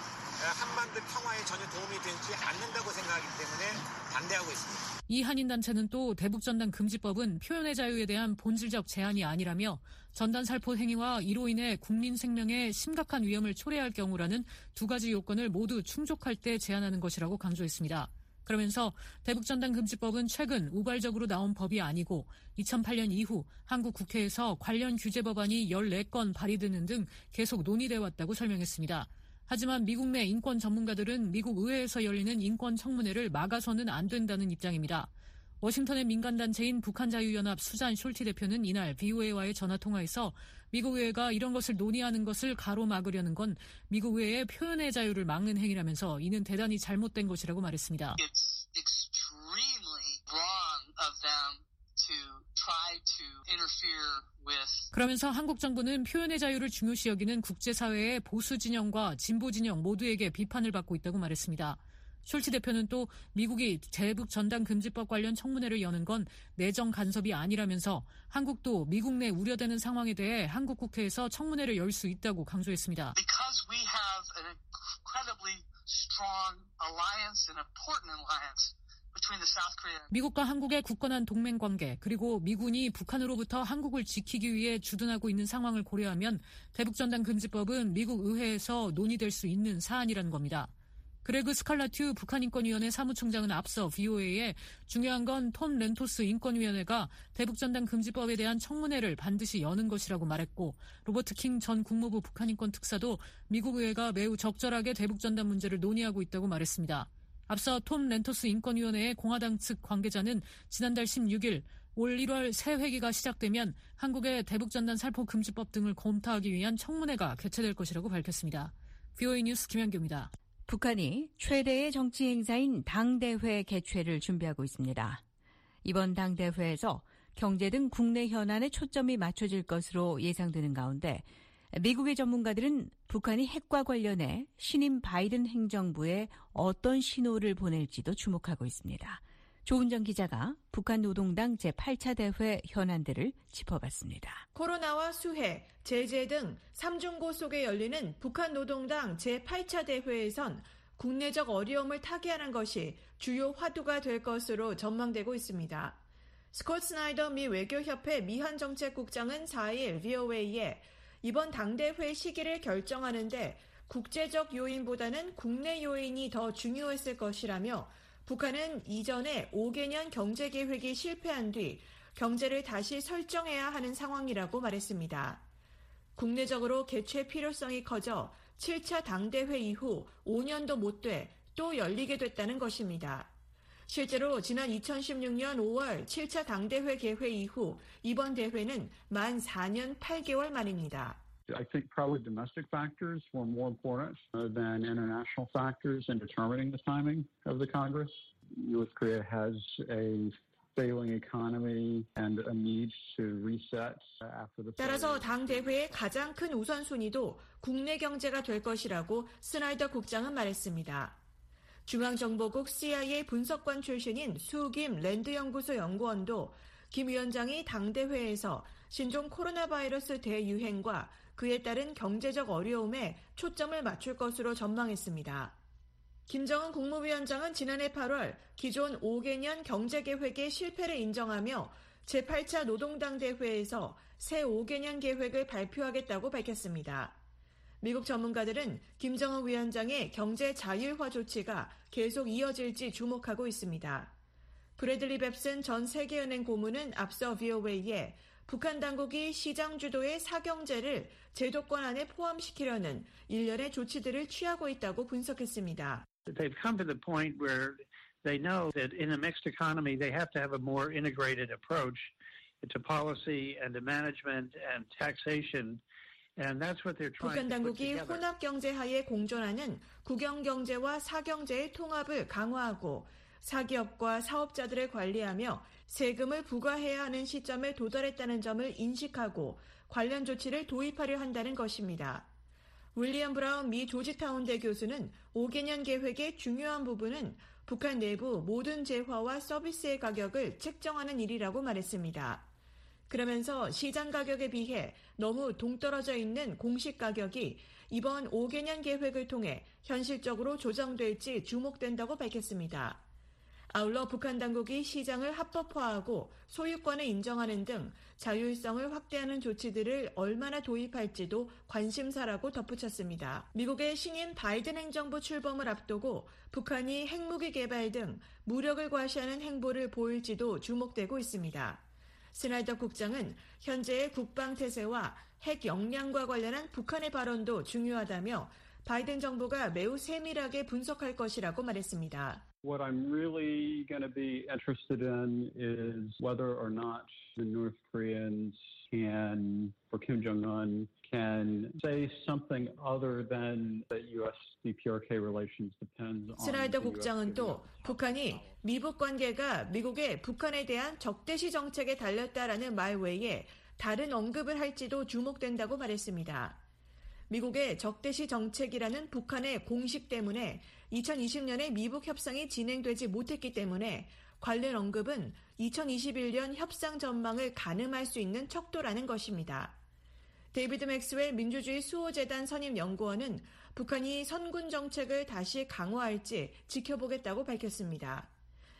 [SPEAKER 12] 한반도 평화에 전혀 도움이 되지 않는다고 생각하기 때문에 반대하고 있습니다.
[SPEAKER 11] 이 한인단체는 또 대북전단 금지법은 표현의 자유에 대한 본질적 제한이 아니라며 전단 살포 행위와 이로 인해 국민 생명에 심각한 위험을 초래할 경우라는 두 가지 요건을 모두 충족할 때 제한하는 것이라고 강조했습니다. 그러면서 대북전단 금지법은 최근 우발적으로 나온 법이 아니고 이천팔 년 이후 한국 국회에서 관련 규제 법안이 열네 건 발의되는 등 계속 논의돼 왔다고 설명했습니다. 하지만 미국 내 인권 전문가들은 미국 의회에서 열리는 인권 청문회를 막아서는 안 된다는 입장입니다. 워싱턴의 민간단체인 북한자유연합 수잔 숄티 대표는 이날 브이오에이와의 전화통화에서 미국 의회가 이런 것을 논의하는 것을 가로막으려는 건 미국 의회의 표현의 자유를 막는 행위라면서 이는 대단히 잘못된 것이라고 말했습니다.
[SPEAKER 13] It's extremely wrong of them to try to interfere with.
[SPEAKER 11] 그러면서 한국 정부는 표현의 자유를 중요시 여기는 국제사회의 보수 진영과 진보 진영 모두에게 비판을 받고 있다고 말했습니다. 숄츠 대표는 또 미국이 대북 전단 금지법 관련 청문회를 여는 건 내정 간섭이 아니라면서 한국도 미국 내 우려되는 상황에 대해 한국 국회에서 청문회를 열 수 있다고 강조했습니다.
[SPEAKER 13] Because we have an incredibly strong alliance, an important alliance between the South Korea.
[SPEAKER 11] 미국과 한국의 굳건한 동맹 관계 그리고 미군이 북한으로부터 한국을 지키기 위해 주둔하고 있는 상황을 고려하면 대북 전단 금지법은 미국 의회에서 논의될 수 있는 사안이라는 겁니다. 그레그 스칼라튜 북한인권위원회 사무총장은 앞서 브이오에이에 중요한 건 톰 렌토스 인권위원회가 대북전단 금지법에 대한 청문회를 반드시 여는 것이라고 말했고 로버트 킹 전 국무부 북한인권 특사도 미국 의회가 매우 적절하게 대북전단 문제를 논의하고 있다고 말했습니다. 앞서 톰 렌토스 인권위원회의 공화당 측 관계자는 지난달 십육 일 올 일월 새 회기가 시작되면 한국의 대북전단 살포 금지법 등을 검토하기 위한 청문회가 개최될 것이라고 밝혔습니다. 브이오에이 뉴스 김현규입니다.
[SPEAKER 3] 북한이 최대의 정치 행사인 당대회 개최를 준비하고 있습니다. 이번 당대회에서 경제 등 국내 현안에 초점이 맞춰질 것으로 예상되는 가운데 미국의 전문가들은 북한이 핵과 관련해 신임 바이든 행정부에 어떤 신호를 보낼지도 주목하고 있습니다. 조은정 기자가 북한 노동당 제팔 차 대회 현안들을 짚어봤습니다.
[SPEAKER 14] 코로나와 수해, 제재 등 삼중고 속에 열리는 북한 노동당 제팔 차 대회에선 국내적 어려움을 타개하는 것이 주요 화두가 될 것으로 전망되고 있습니다. 스콧 스나이더 미 외교협회 미한정책국장은 사 일 브이오에이에 이번 당대회 시기를 결정하는데 국제적 요인보다는 국내 요인이 더 중요했을 것이라며 북한은 이전에 오 개년 경제계획이 실패한 뒤 경제를 다시 설정해야 하는 상황이라고 말했습니다. 국내적으로 개최 필요성이 커져 칠 차 당대회 이후 오 년도 못 돼 또 열리게 됐다는 것입니다. 실제로 지난 이천십육 년 오월 칠 차 당대회 개회 이후 이번 대회는 만 사 년 팔 개월 만입니다.
[SPEAKER 15] I think probably domestic factors were more important than international factors in determining the timing of the Congress. North Korea has a failing economy and a need to reset after the.
[SPEAKER 14] 따라서 당 대회의 가장 큰 우선순위도 국내 경제가 될 것이라고 스나이더 국장은 말했습니다. 중앙정보국 씨아이에이 분석관 출신인 수김 랜드연구소 연구원도 김 위원장이 당대회에서 신종 코로나 바이러스 대유행과 그에 따른 경제적 어려움에 초점을 맞출 것으로 전망했습니다. 김정은 국무위원장은 지난해 팔월 기존 오 개년 경제계획의 실패를 인정하며 제팔 차 노동당 대회에서 새 오 개년 계획을 발표하겠다고 밝혔습니다. 미국 전문가들은 김정은 위원장의 경제 자율화 조치가 계속 이어질지 주목하고 있습니다. 브래들리 뱁슨 전 세계은행 고문은 앞서 브이오에이에 북한 당국이 시장 주도의 사경제를 제도권 안에 포함시키려는 일련의 조치들을 취하고 있다고 분석했습니다.
[SPEAKER 16] They've come to the point where they know that in a mixed economy they have to have a more integrated approach to policy and to management and taxation. And that's what they're trying
[SPEAKER 14] 북한
[SPEAKER 16] to put
[SPEAKER 14] 당국이
[SPEAKER 16] together.
[SPEAKER 14] 혼합 경제 하에 공존하는 국영 경제와 사경제의 통합을 강화하고 사기업과 사업자들을 관리하며 세금을 부과해야 하는 시점에 도달했다는 점을 인식하고 관련 조치를 도입하려 한다는 것입니다. 윌리엄 브라운 미 조지타운대 교수는 오 개년 계획의 중요한 부분은 북한 내부 모든 재화와 서비스의 가격을 책정하는 일이라고 말했습니다. 그러면서 시장 가격에 비해 너무 동떨어져 있는 공식 가격이 이번 오 개년 계획을 통해 현실적으로 조정될지 주목된다고 밝혔습니다. 아울러 북한 당국이 시장을 합법화하고 소유권을 인정하는 등 자율성을 확대하는 조치들을 얼마나 도입할지도 관심사라고 덧붙였습니다. 미국의 신임 바이든 행정부 출범을 앞두고 북한이 핵무기 개발 등 무력을 과시하는 행보를 보일지도 주목되고 있습니다. 스나이더 국장은 현재의 국방 태세와 핵 역량과 관련한 북한의 발언도 중요하다며 바이든 정부가 매우 세밀하게 분석할 것이라고 말했습니다.
[SPEAKER 15] What I'm really going to be interested in is whether or not the North Koreans can, or Kim Jong-un, can say something other than that U S D P R K relations depends on.
[SPEAKER 14] 스나이더 국장은 또 북한이 미북 관계가 미국의 북한에 대한 적대시 정책에 달렸다라는 말 외에 다른 언급을 할지도 주목된다고 말했습니다. 미국의 적대시 정책이라는 북한의 공식 때문에 이천이십 년에 미북 협상이 진행되지 못했기 때문에 관련 언급은 이천이십일 년 협상 전망을 가늠할 수 있는 척도라는 것입니다. 데이비드 맥스웰 민주주의 수호재단 선임 연구원은 북한이 선군 정책을 다시 강화할지 지켜보겠다고 밝혔습니다.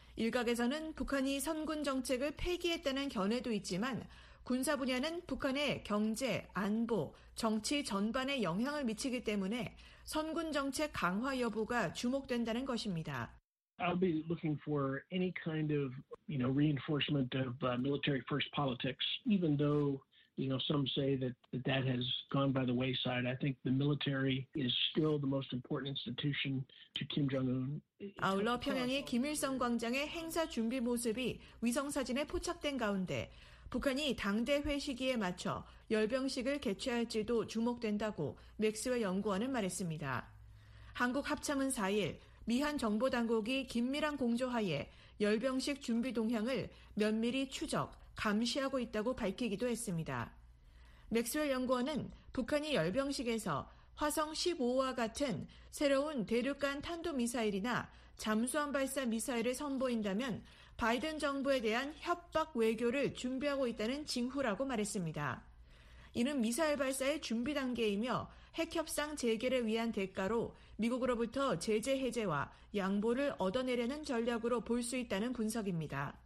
[SPEAKER 14] 일각에서는 북한이 선군 정책을 폐기했다는 견해도 있지만 군사 분야는 북한의 경제, 안보, 정치 전반에 영향을 미치기 때문에 선군 정책 강화 여부가 주목된다는 것입니다.
[SPEAKER 17] I'll be looking for any kind of, you know, reinforcement of uh, military first politics, even though, you know, some say that, that that has gone by the wayside. I think the military is still the most important institution to Kim Jong-un.
[SPEAKER 14] 아울러 평양의 김일성 광장의 행사 준비 모습이 위성사진에 포착된 가운데 북한이 당대회 시기에 맞춰 열병식을 개최할지도 주목된다고 맥스웰 연구원은 말했습니다. 한국 합참은 사 일 미한 정보당국이 긴밀한 공조하에 열병식 준비 동향을 면밀히 추적, 감시하고 있다고 밝히기도 했습니다. 맥스웰 연구원은 북한이 열병식에서 화성 십오와 같은 새로운 대륙간 탄도미사일이나 잠수함 발사 미사일을 선보인다면 바이든 정부에 대한 협박 외교를 준비하고 있다는 징후라고 말했습니다. 이는 미사일 발사의 준비 단계이며 핵협상 재개를 위한 대가로 미국으로부터 제재 해제와 양보를 얻어내려는 전략으로 볼 수 있다는 분석입니다.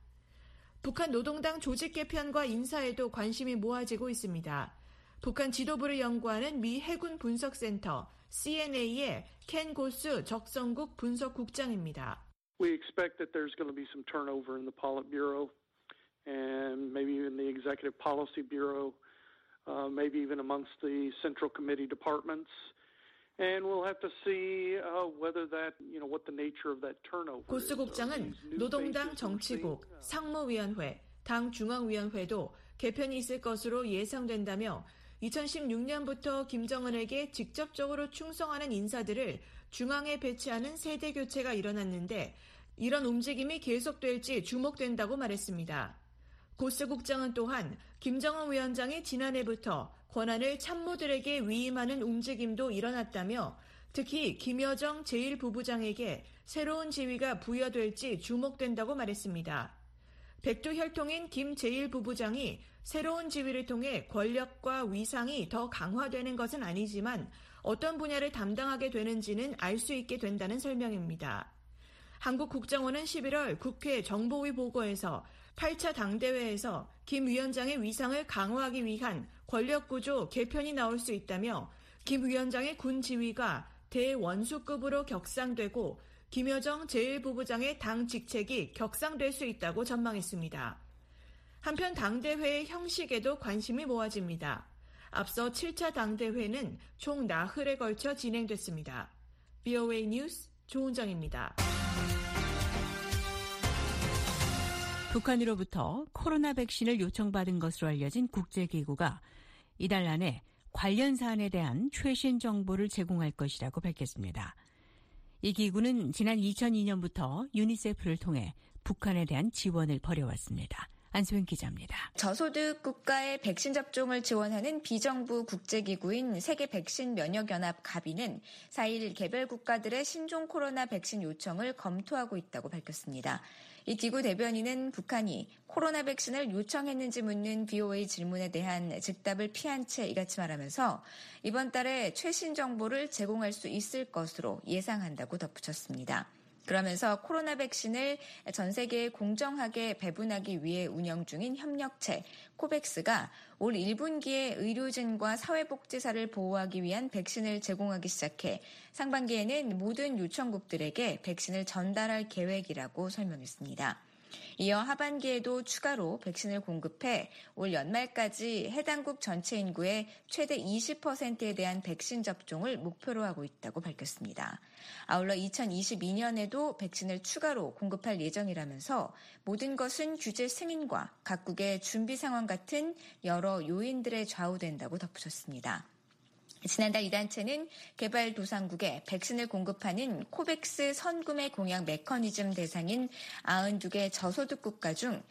[SPEAKER 14] 북한 노동당 조직 개편과 인사에도 관심이 모아지고 있습니다. 북한 지도부를 연구하는 미 해군 분석센터 씨엔에이의 켄 고스 적성국 분석국장입니다.
[SPEAKER 18] We expect that there's going to be some turnover in the Politburo and maybe even the Executive Policy Bureau, uh, maybe even amongst the Central Committee departments. And we'll have to see uh, whether that, you know, what the nature of that turnover is.
[SPEAKER 14] 고스 국장은 노동당 정치국, 상무위원회, 당 중앙위원회도 개편이 있을 것으로 예상된다며 이천십육 년부터 김정은에게 직접적으로 충성하는 인사들을 중앙에 배치하는 세대 교체가 일어났는데 이런 움직임이 계속될지 주목된다고 말했습니다. 고스 국장은 또한 김정은 위원장이 지난해부터 권한을 참모들에게 위임하는 움직임도 일어났다며 특히 김여정 제일 부부장에게 새로운 지위가 부여될지 주목된다고 말했습니다. 백두혈통인 김 제일 부부장이 새로운 지위를 통해 권력과 위상이 더 강화되는 것은 아니지만 어떤 분야를 담당하게 되는지는 알 수 있게 된다는 설명입니다. 한국국정원은 십일월 국회 정보위 보고에서 팔 차 당대회에서 김 위원장의 위상을 강화하기 위한 권력구조 개편이 나올 수 있다며 김 위원장의 군 지위가 대원수급으로 격상되고 김여정 제일 부부장의 당 직책이 격상될 수 있다고 전망했습니다. 한편 당대회의 형식에도 관심이 모아집니다. 앞서 칠 차 당대회는 총 나흘에 걸쳐 진행됐습니다. 브이오에이 뉴스 조은정입니다.
[SPEAKER 3] 북한으로부터 코로나 백신을 요청받은 것으로 알려진 국제기구가 이달 안에 관련 사안에 대한 최신 정보를 제공할 것이라고 밝혔습니다. 이 기구는 지난 이천이 년부터 유니세프를 통해 북한에 대한 지원을 벌여왔습니다. 안소영 기자입니다.
[SPEAKER 19] 저소득 국가의 백신 접종을 지원하는 비정부 국제기구인 세계백신면역연합 가비는 사 일 개별 국가들의 신종 코로나 백신 요청을 검토하고 있다고 밝혔습니다. 이 기구 대변인은 북한이 코로나 백신을 요청했는지 묻는 브이오에이 질문에 대한 즉답을 피한 채 이같이 말하면서 이번 달에 최신 정보를 제공할 수 있을 것으로 예상한다고 덧붙였습니다. 그러면서 코로나 백신을 전 세계에 공정하게 배분하기 위해 운영 중인 협력체 코백스가 올 일 분기에 의료진과 사회복지사를 보호하기 위한 백신을 제공하기 시작해 상반기에는 모든 요청국들에게 백신을 전달할 계획이라고 설명했습니다. 이어 하반기에도 추가로 백신을 공급해 올 연말까지 해당국 전체 인구의 최대 이십 퍼센트에 대한 백신 접종을 목표로 하고 있다고 밝혔습니다. 아울러 이천이십이 년에도 백신을 추가로 공급할 예정이라면서 모든 것은 규제 승인과 각국의 준비 상황 같은 여러 요인들에 좌우된다고 덧붙였습니다. 지난달 이 단체는 개발도상국에 백신을 공급하는 코백스 선구매 공약 메커니즘 대상인 구십이 개 저소득 국가 중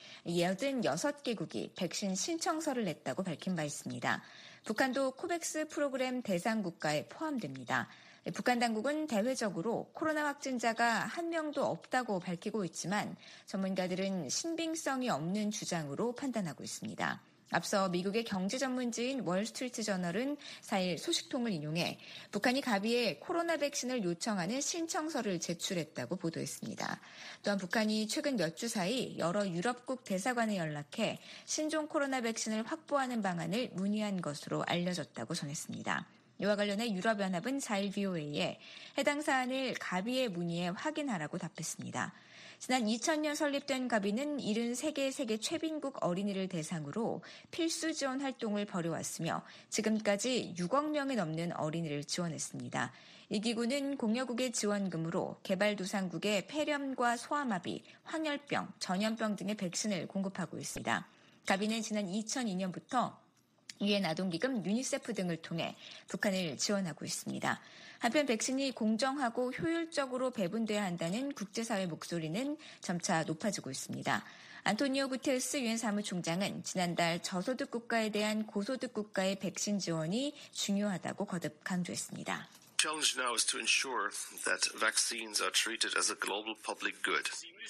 [SPEAKER 19] 팔십육 개국이 백신 신청서를 냈다고 밝힌 바 있습니다. 북한도 코백스 프로그램 대상 국가에 포함됩니다. 북한 당국은 대외적으로 코로나 확진자가 한 명도 없다고 밝히고 있지만 전문가들은 신빙성이 없는 주장으로 판단하고 있습니다. 앞서 미국의 경제 전문지인 월스트리트 저널은 사 일 소식통을 인용해 북한이 가비에 코로나 백신을 요청하는 신청서를 제출했다고 보도했습니다. 또한 북한이 최근 몇 주 사이 여러 유럽국 대사관에 연락해 신종 코로나 백신을 확보하는 방안을 문의한 것으로 알려졌다고 전했습니다. 이와 관련해 유럽연합은 사 일 브이오에이에 해당 사안을 가비에 문의해 확인하라고 답했습니다. 지난 이천 년 설립된 가비는 칠십삼 개 세계 최빈국 어린이를 대상으로 필수 지원 활동을 벌여왔으며 지금까지 육억 명이 넘는 어린이를 지원했습니다. 이 기구는 공여국의 지원금으로 개발도상국의 폐렴과 소아마비, 황열병, 전염병 등의 백신을 공급하고 있습니다. 가비는 지난 이천이 년부터 유엔 아동기금 유니세프 등을 통해 북한을 지원하고 있습니다. 한편 백신이 공정하고 효율적으로 배분돼야 한다는 국제사회 목소리는 점차 높아지고 있습니다. 안토니오 구테르스 유엔 사무총장은 지난달 저소득 국가에 대한 고소득 국가의 백신 지원이 중요하다고 거듭 강조했습니다.
[SPEAKER 20] The challenge now is to ensure that vaccines are treated as a global public good.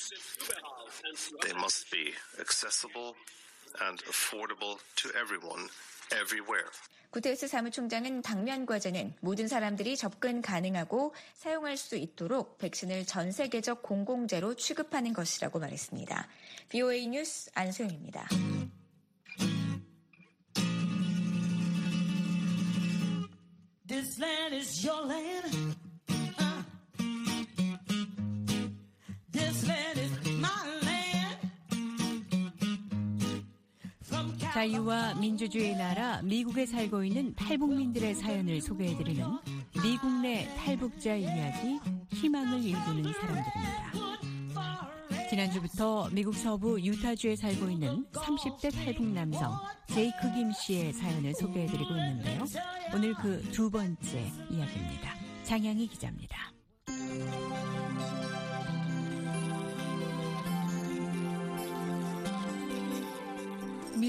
[SPEAKER 20] They must be accessible and affordable to everyone. Everywhere.
[SPEAKER 19] 구테르스 사무총장은 당면 과제는 모든 사람들이 접근 가능하고 사용할 수 있도록 백신을 전 세계적 공공재로 취급하는 것이라고 말했습니다. 브이오에이 뉴스 안소영입니다. This land is your land. Uh. This land is my land.
[SPEAKER 3] 자유와 민주주의 나라 미국에 살고 있는 탈북민들의 사연을 소개해드리는 미국 내 탈북자 이야기 희망을 일구는 사람들입니다. 지난주부터 미국 서부 유타주에 살고 있는 삼십 대 탈북 남성 제이크 김 씨의 사연을 소개해드리고 있는데요. 오늘 그 두 번째 이야기입니다. 장향희 기자입니다.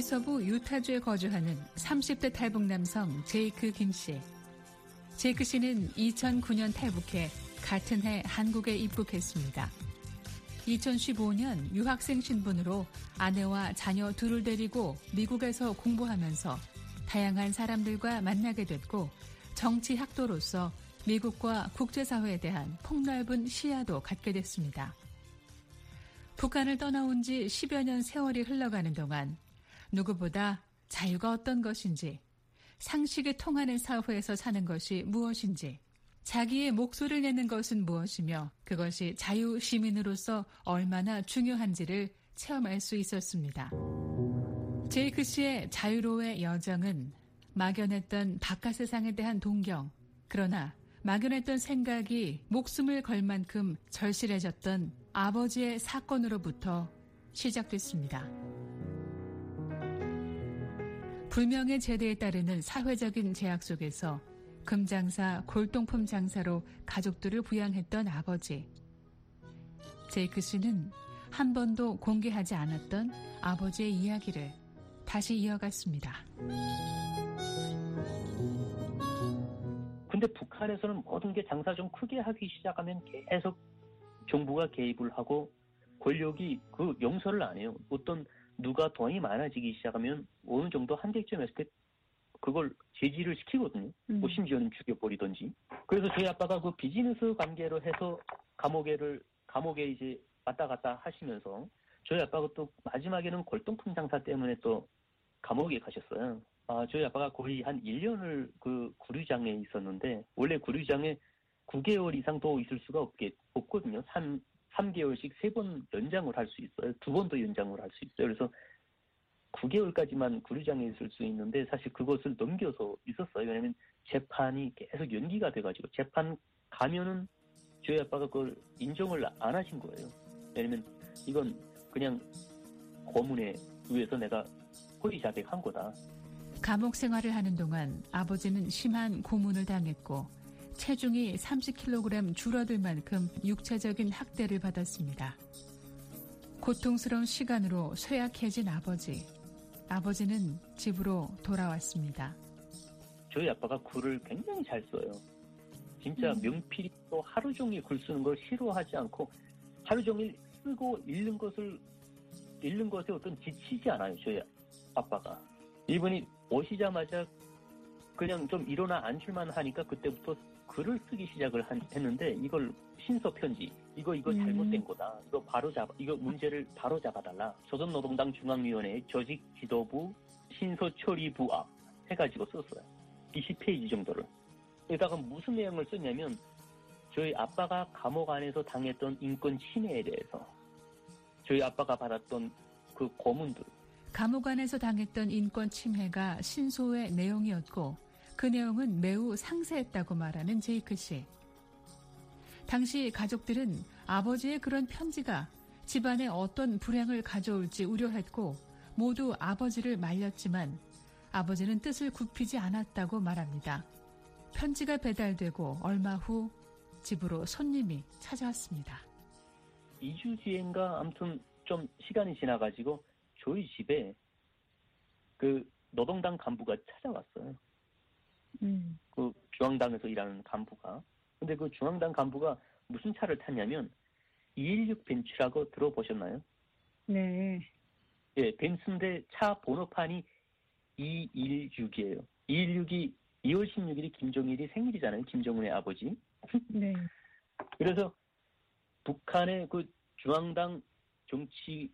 [SPEAKER 21] 미주리 서부 유타주에 거주하는 삼십 대 탈북 남성 제이크 김 씨. 제이크 씨는 이천구 년 탈북해 같은 해 한국에 입국했습니다. 이천십오 년 유학생 신분으로 아내와 자녀 둘을 데리고 미국에서 공부하면서 다양한 사람들과 만나게 됐고 정치학도로서 미국과 국제사회에 대한 폭넓은 시야도 갖게 됐습니다. 북한을 떠나온 지 십여 년 세월이 흘러가는 동안 누구보다 자유가 어떤 것인지, 상식이 통하는 사회에서 사는 것이 무엇인지, 자기의 목소리를 내는 것은 무엇이며 그것이 자유시민으로서 얼마나 중요한지를 체험할 수 있었습니다. 제이크 씨의 자유로의 여정은 막연했던 바깥 세상에 대한 동경, 그러나 막연했던 생각이 목숨을 걸 만큼 절실해졌던 아버지의 사건으로부터 시작됐습니다. 불명예 제대에 따르는 사회적인 제약 속에서 금장사, 골동품 장사로 가족들을 부양했던 아버지. 제이크 씨는 한 번도 공개하지 않았던 아버지의 이야기를 다시 이어갔습니다.
[SPEAKER 22] 근데 북한에서는 모든 게 장사 좀 크게 하기 시작하면 계속 정부가 개입을 하고 권력이 그 용서를 안 해요. 어떤 누가 돈이 많아지기 시작하면 어느 정도 한계점에 있을 때 그걸 제지를 시키거든요. 음. 뭐 심지어는 죽여버리든지. 그래서 저희 아빠가 그 비즈니스 관계로 해서 감옥에를 감옥에 이제 왔다 갔다 하시면서 저희 아빠가 또 마지막에는 골동품 장사 때문에 또 감옥에 가셨어요. 아, 저희 아빠가 거의 한 일 년을 그 구류장에 있었는데 원래 구류장에 구 개월 이상 더 있을 수가 없게, 없거든요. 삼, 삼 개월씩 세 번 연장을 할 수 있어요. 두 번 더 연장을 할 수 있어요. 그래서 구 개월까지만 구류장에 있을 수 있는데 사실 그것을 넘겨서 있었어요. 왜냐하면 재판이 계속 연기가 돼가지고 재판 가면은 저희 아빠가 그걸 인정을 안 하신 거예요. 왜냐면 이건 그냥 고문에 의해서 내가 허위자백한 거다.
[SPEAKER 21] 감옥 생활을 하는 동안 아버지는 심한 고문을 당했고 체중이 삼십 킬로그램 줄어들 만큼 육체적인 학대를 받았습니다. 고통스러운 시간으로 쇠약해진 아버지. 아버지는 집으로 돌아왔습니다.
[SPEAKER 22] 저희 아빠가 글을 굉장히 잘 써요. 진짜 음. 명필이 또 하루 종일 글 쓰는 걸 싫어하지 않고 하루 종일 쓰고 읽는 것을 읽는 것에 어떤 지치지 않아요. 저희 아빠가. 이분이 오시자마자 그냥 좀 일어나 앉을만 하니까 그때부터 글을 쓰기 시작을 한, 했는데 이걸 신서 편지, 이거 이거 잘못된 거다. 이거 바로 잡아, 이거 문제를 바로 잡아달라. 조선노동당 중앙위원회 조직 지도부 신서 처리부 앞 해가지고 썼어요. 이십 페이지 정도를. 여기다가 무슨 내용을 썼냐면 저희 아빠가 감옥 안에서 당했던 인권 침해에 대해서, 저희 아빠가 받았던 그 고문들.
[SPEAKER 21] 감옥 안에서 당했던 인권 침해가 신소의 내용이었고 그 내용은 매우 상세했다고 말하는 제이크 씨. 당시 가족들은 아버지의 그런 편지가 집안에 어떤 불행을 가져올지 우려했고 모두 아버지를 말렸지만 아버지는 뜻을 굽히지 않았다고 말합니다. 편지가 배달되고 얼마 후 집으로 손님이 찾아왔습니다.
[SPEAKER 22] 이 주 뒤인가 아무튼 좀 시간이 지나가지고 저희 집에 그 노동당 간부가 찾아왔어요. 음. 그 중앙당에서 일하는 간부가. 근데 그 중앙당 간부가 무슨 차를 탔냐면 이일육 벤츠라고 들어보셨나요?
[SPEAKER 23] 네.
[SPEAKER 22] 예, 벤츠인데 차 번호판이 이일육이에요. 이일육이 이월 십육일이 김정일이 생일이잖아요. 김정은의 아버지.
[SPEAKER 23] 네.
[SPEAKER 22] 그래서 북한의 그 중앙당 정치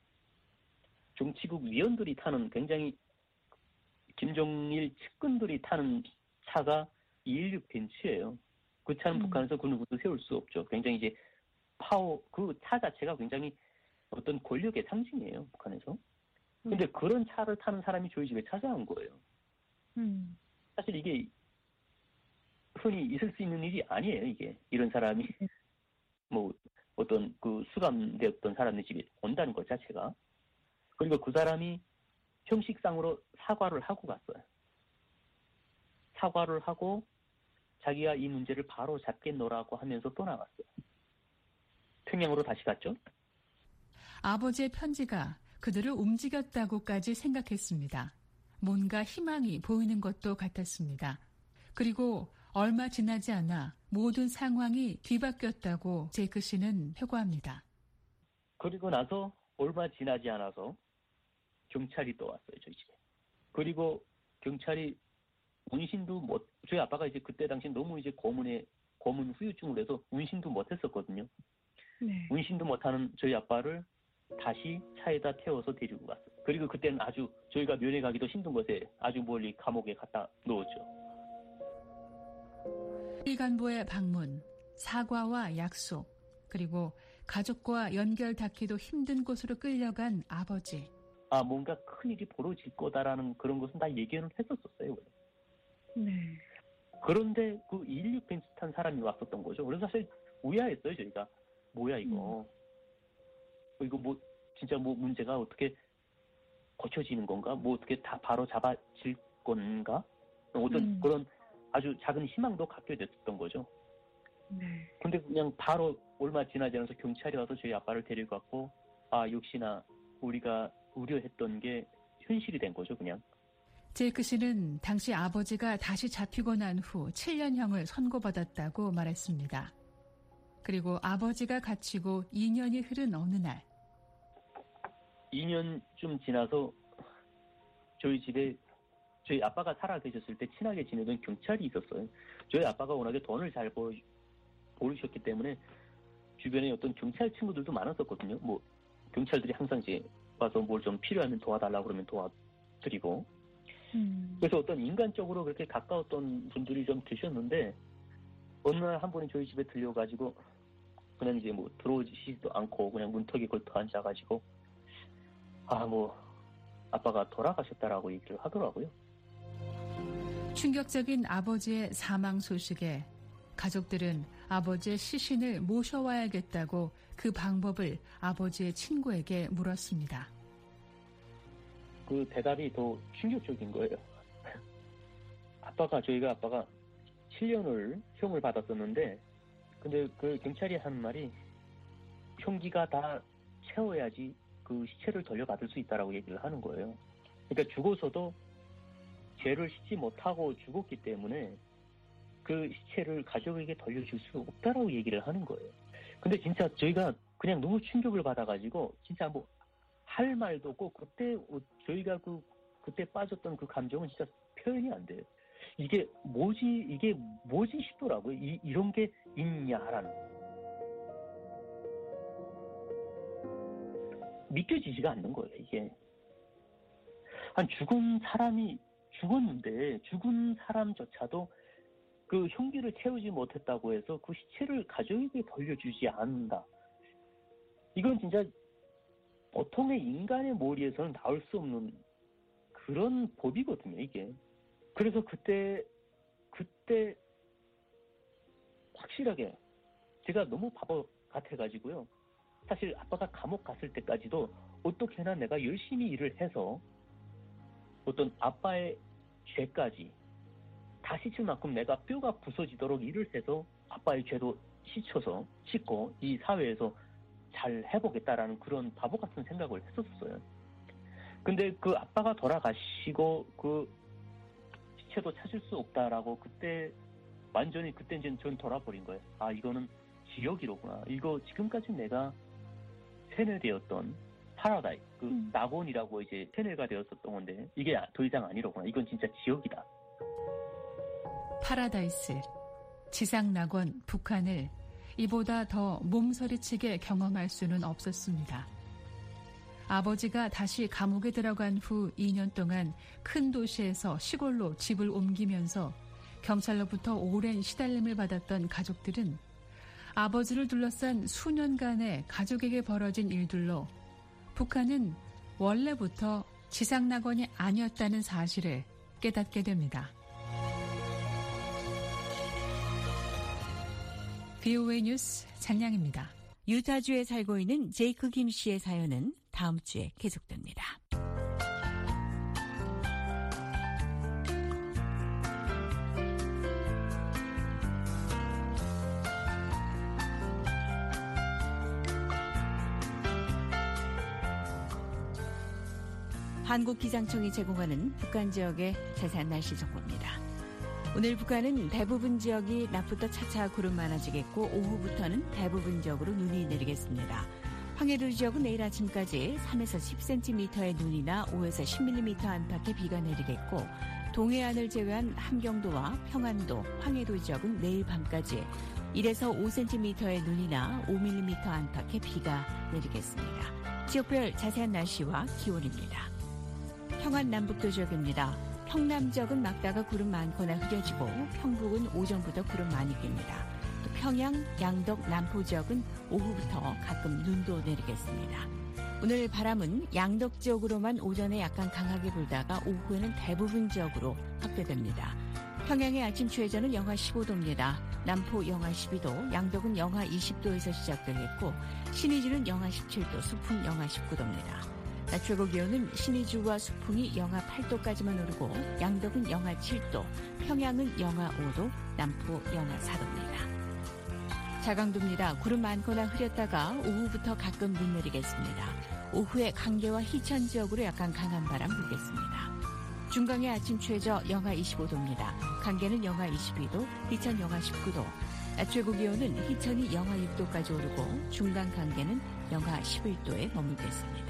[SPEAKER 22] 정치국 위원들이 타는, 굉장히 김정일 측근들이 타는 차가 이일육 벤츠예요. 그 차는 음. 북한에서 그 누구도 세울 수 없죠. 굉장히 이제 파워, 그 차 자체가 굉장히 어떤 권력의 상징이에요, 북한에서. 근데 음. 그런 차를 타는 사람이 저희 집에 찾아온 거예요.
[SPEAKER 23] 음.
[SPEAKER 22] 사실 이게 흔히 있을 수 있는 일이 아니에요, 이게. 이런 사람이 뭐 어떤 그 수감되었던 사람의 집에 온다는 것 자체가. 그리고 그 사람이 형식상으로 사과를 하고 갔어요. 사과를 하고 자기가 이 문제를 바로 잡겠노라고 하면서 떠나갔어요. 평양으로 다시 갔죠.
[SPEAKER 21] 아버지의 편지가 그들을 움직였다고까지 생각했습니다. 뭔가 희망이 보이는 것도 같았습니다. 그리고 얼마 지나지 않아 모든 상황이 뒤바뀌었다고 제이크 씨는 회고합니다.
[SPEAKER 22] 그리고 나서 얼마 지나지 않아서 경찰이 또 왔어요, 저희 집에. 그리고 경찰이 운신도 못, 저희 아빠가 이제 그때 당시 너무 이제 고문에, 고문 후유증을 해서 운신도 못 했었거든요. 네. 운신도 못하는 저희 아빠를 다시 차에다 태워서 데리고 갔어요. 그리고 그때는 아주 저희가 면회 가기도 힘든 곳에 아주 멀리 감옥에 갖다 놓았죠.
[SPEAKER 21] 일간부의 방문, 사과와 약속, 그리고 가족과 연결 닿기도 힘든 곳으로 끌려간 아버지.
[SPEAKER 22] 아, 뭔가 큰일이 벌어질 거다라는 그런 것은 다 예견을 했었었어요.
[SPEAKER 23] 네.
[SPEAKER 22] 그런데 그 이백십육 벤츠 탄 사람이 왔었던 거죠. 그래서 사실 의아했어요, 저희가. 뭐야, 이거. 음. 이거 뭐, 진짜 뭐 문제가 어떻게 고쳐지는 건가? 뭐 어떻게 다 바로 잡아질 건가? 어떤 음. 그런 아주 작은 희망도 갖게 됐었던 거죠.
[SPEAKER 23] 네.
[SPEAKER 22] 근데 그냥 바로 얼마 지나지 않아서 경찰이 와서 저희 아빠를 데리고 갔고, 아, 역시나 우리가 우려했던 게 현실이 된 거죠, 그냥.
[SPEAKER 21] 제이크 씨는 당시 아버지가 다시 잡히고 난 후 칠 년형을 선고받았다고 말했습니다. 그리고 아버지가 갇히고 이 년이 흐른 어느 날.
[SPEAKER 22] 이 년쯤 지나서 저희 집에 저희 아빠가 살아 계셨을 때 친하게 지내던 경찰이 있었어요. 저희 아빠가 워낙에 돈을 잘 벌, 벌으셨기 때문에 주변에 어떤 경찰 친구들도 많았었거든요. 뭐 경찰들이 항상 이제 와서 뭘 좀 필요하면 도와달라고 그러면 도와드리고. 음. 그래서 어떤 인간적으로 그렇게 가까웠던 분들이 좀 계셨는데 어느 날 한 분이 저희 집에 들려가지고 그냥 이제 뭐 들어오지도 않고 그냥 문턱에 걸터 앉아가지고 아 뭐 아빠가 돌아가셨다라고 얘기를 하더라고요.
[SPEAKER 21] 충격적인 아버지의 사망 소식에 가족들은 아버지의 시신을 모셔와야겠다고 그 방법을 아버지의 친구에게 물었습니다.
[SPEAKER 22] 그 대답이 더 충격적인 거예요. 아빠가 저희가 아빠가 칠 년을 형을 받았었는데 근데 그 경찰이 한 말이 형기가 다 채워야지 그 시체를 돌려받을 수 있다라고 얘기를 하는 거예요. 그러니까 죽어서도 죄를 씻지 못하고 죽었기 때문에 그 시체를 가족에게 돌려줄 수 없다라고 얘기를 하는 거예요. 근데 진짜 저희가 그냥 너무 충격을 받아가지고 진짜 뭐 할 말도 없고 그때 저희가 그 그때 빠졌던 그 감정은 진짜 표현이 안 돼요. 이게 뭐지 이게 뭐지 싶더라고요. 이, 이런 게 있냐라는. 믿겨지지가 않는 거예요. 이게 한 죽은 사람이 죽었는데 죽은 사람조차도 그 흉기를 채우지 못했다고 해서 그 시체를 가족에게 돌려주지 않는다. 이건 진짜 보통의 인간의 머리에서는 나올 수 없는 그런 법이거든요, 이게. 그래서 그때 그때 확실하게 제가 너무 바보 같아가지고요. 사실 아빠가 감옥 갔을 때까지도 어떻게나 내가 열심히 일을 해서 어떤 아빠의 죄까지 다 씻을 만큼 내가 뼈가 부서지도록 일을 해서 아빠의 죄도 씻어서 씻고 이 사회에서 잘 해보겠다라는 그런 바보 같은 생각을 했었어요. 근데 그 아빠가 돌아가시고 그 시체도 찾을 수 없다라고 그때 완전히 그때 이제 전 돌아버린 거예요. 아 이거는 지옥이로구나. 이거 지금까지 내가 세뇌되었던 파라다이스, 그 음. 낙원이라고 이제 세뇌가 되었었던 건데 이게 더 이상 아니로구나. 이건 진짜 지옥이다.
[SPEAKER 21] 파라다이스, 지상낙원, 북한을 이보다 더 몸서리치게 경험할 수는 없었습니다. 아버지가 다시 감옥에 들어간 후 이 년 동안 큰 도시에서 시골로 집을 옮기면서 경찰로부터 오랜 시달림을 받았던 가족들은 아버지를 둘러싼 수년간의 가족에게 벌어진 일들로 북한은 원래부터 지상낙원이 아니었다는 사실을 깨닫게 됩니다. 비오에이 뉴스 장량입니다.
[SPEAKER 3] 유타주에 살고 있는 제이크 김 씨의 사연은 다음 주에 계속됩니다. 한국기상청이 제공하는 북한 지역의 자세한 날씨 정보입니다. 오늘 북한은 대부분 지역이 낮부터 차차 구름 많아지겠고 오후부터는 대부분 지역으로 눈이 내리겠습니다. 황해도 지역은 내일 아침까지 삼에서 십 센티미터의 눈이나 오에서 십 밀리미터 안팎의 비가 내리겠고 동해안을 제외한 함경도와 평안도, 황해도 지역은 내일 밤까지 일에서 오 센티미터의 눈이나 오 밀리미터 안팎의 비가 내리겠습니다. 지역별 자세한 날씨와 기온입니다. 평안 남북도 지역입니다. 평남 지역은 막다가 구름 많거나 흐려지고 평북은 오전부터 구름 많이 낍니다. 또 평양, 양덕, 남포 지역은 오후부터 가끔 눈도 내리겠습니다. 오늘 바람은 양덕 지역으로만 오전에 약간 강하게 불다가 오후에는 대부분 지역으로 확대됩니다. 평양의 아침 최저는 영하 십오 도입니다. 남포 영하 십이 도, 양덕은 영하 이십 도에서 시작되겠고 신의주는 영하 십칠 도, 수풍 영하 십구 도입니다. 낮 최고 기온은 신의주와 수풍이 영하 팔 도까지만 오르고 양덕은 영하 칠 도, 평양은 영하 오 도, 남포 영하 사 도입니다. 자강도입니다. 구름 많거나 흐렸다가 오후부터 가끔 눈 내리겠습니다. 오후에 강계와 희천 지역으로 약간 강한 바람 불겠습니다. 중강의 아침 최저 영하 이십오 도입니다. 강계는 영하 이십이 도, 희천 영하 십구 도. 낮 최고 기온은 희천이 영하 육 도까지 오르고 중강 강계는 영하 십일 도에 머물겠습니다.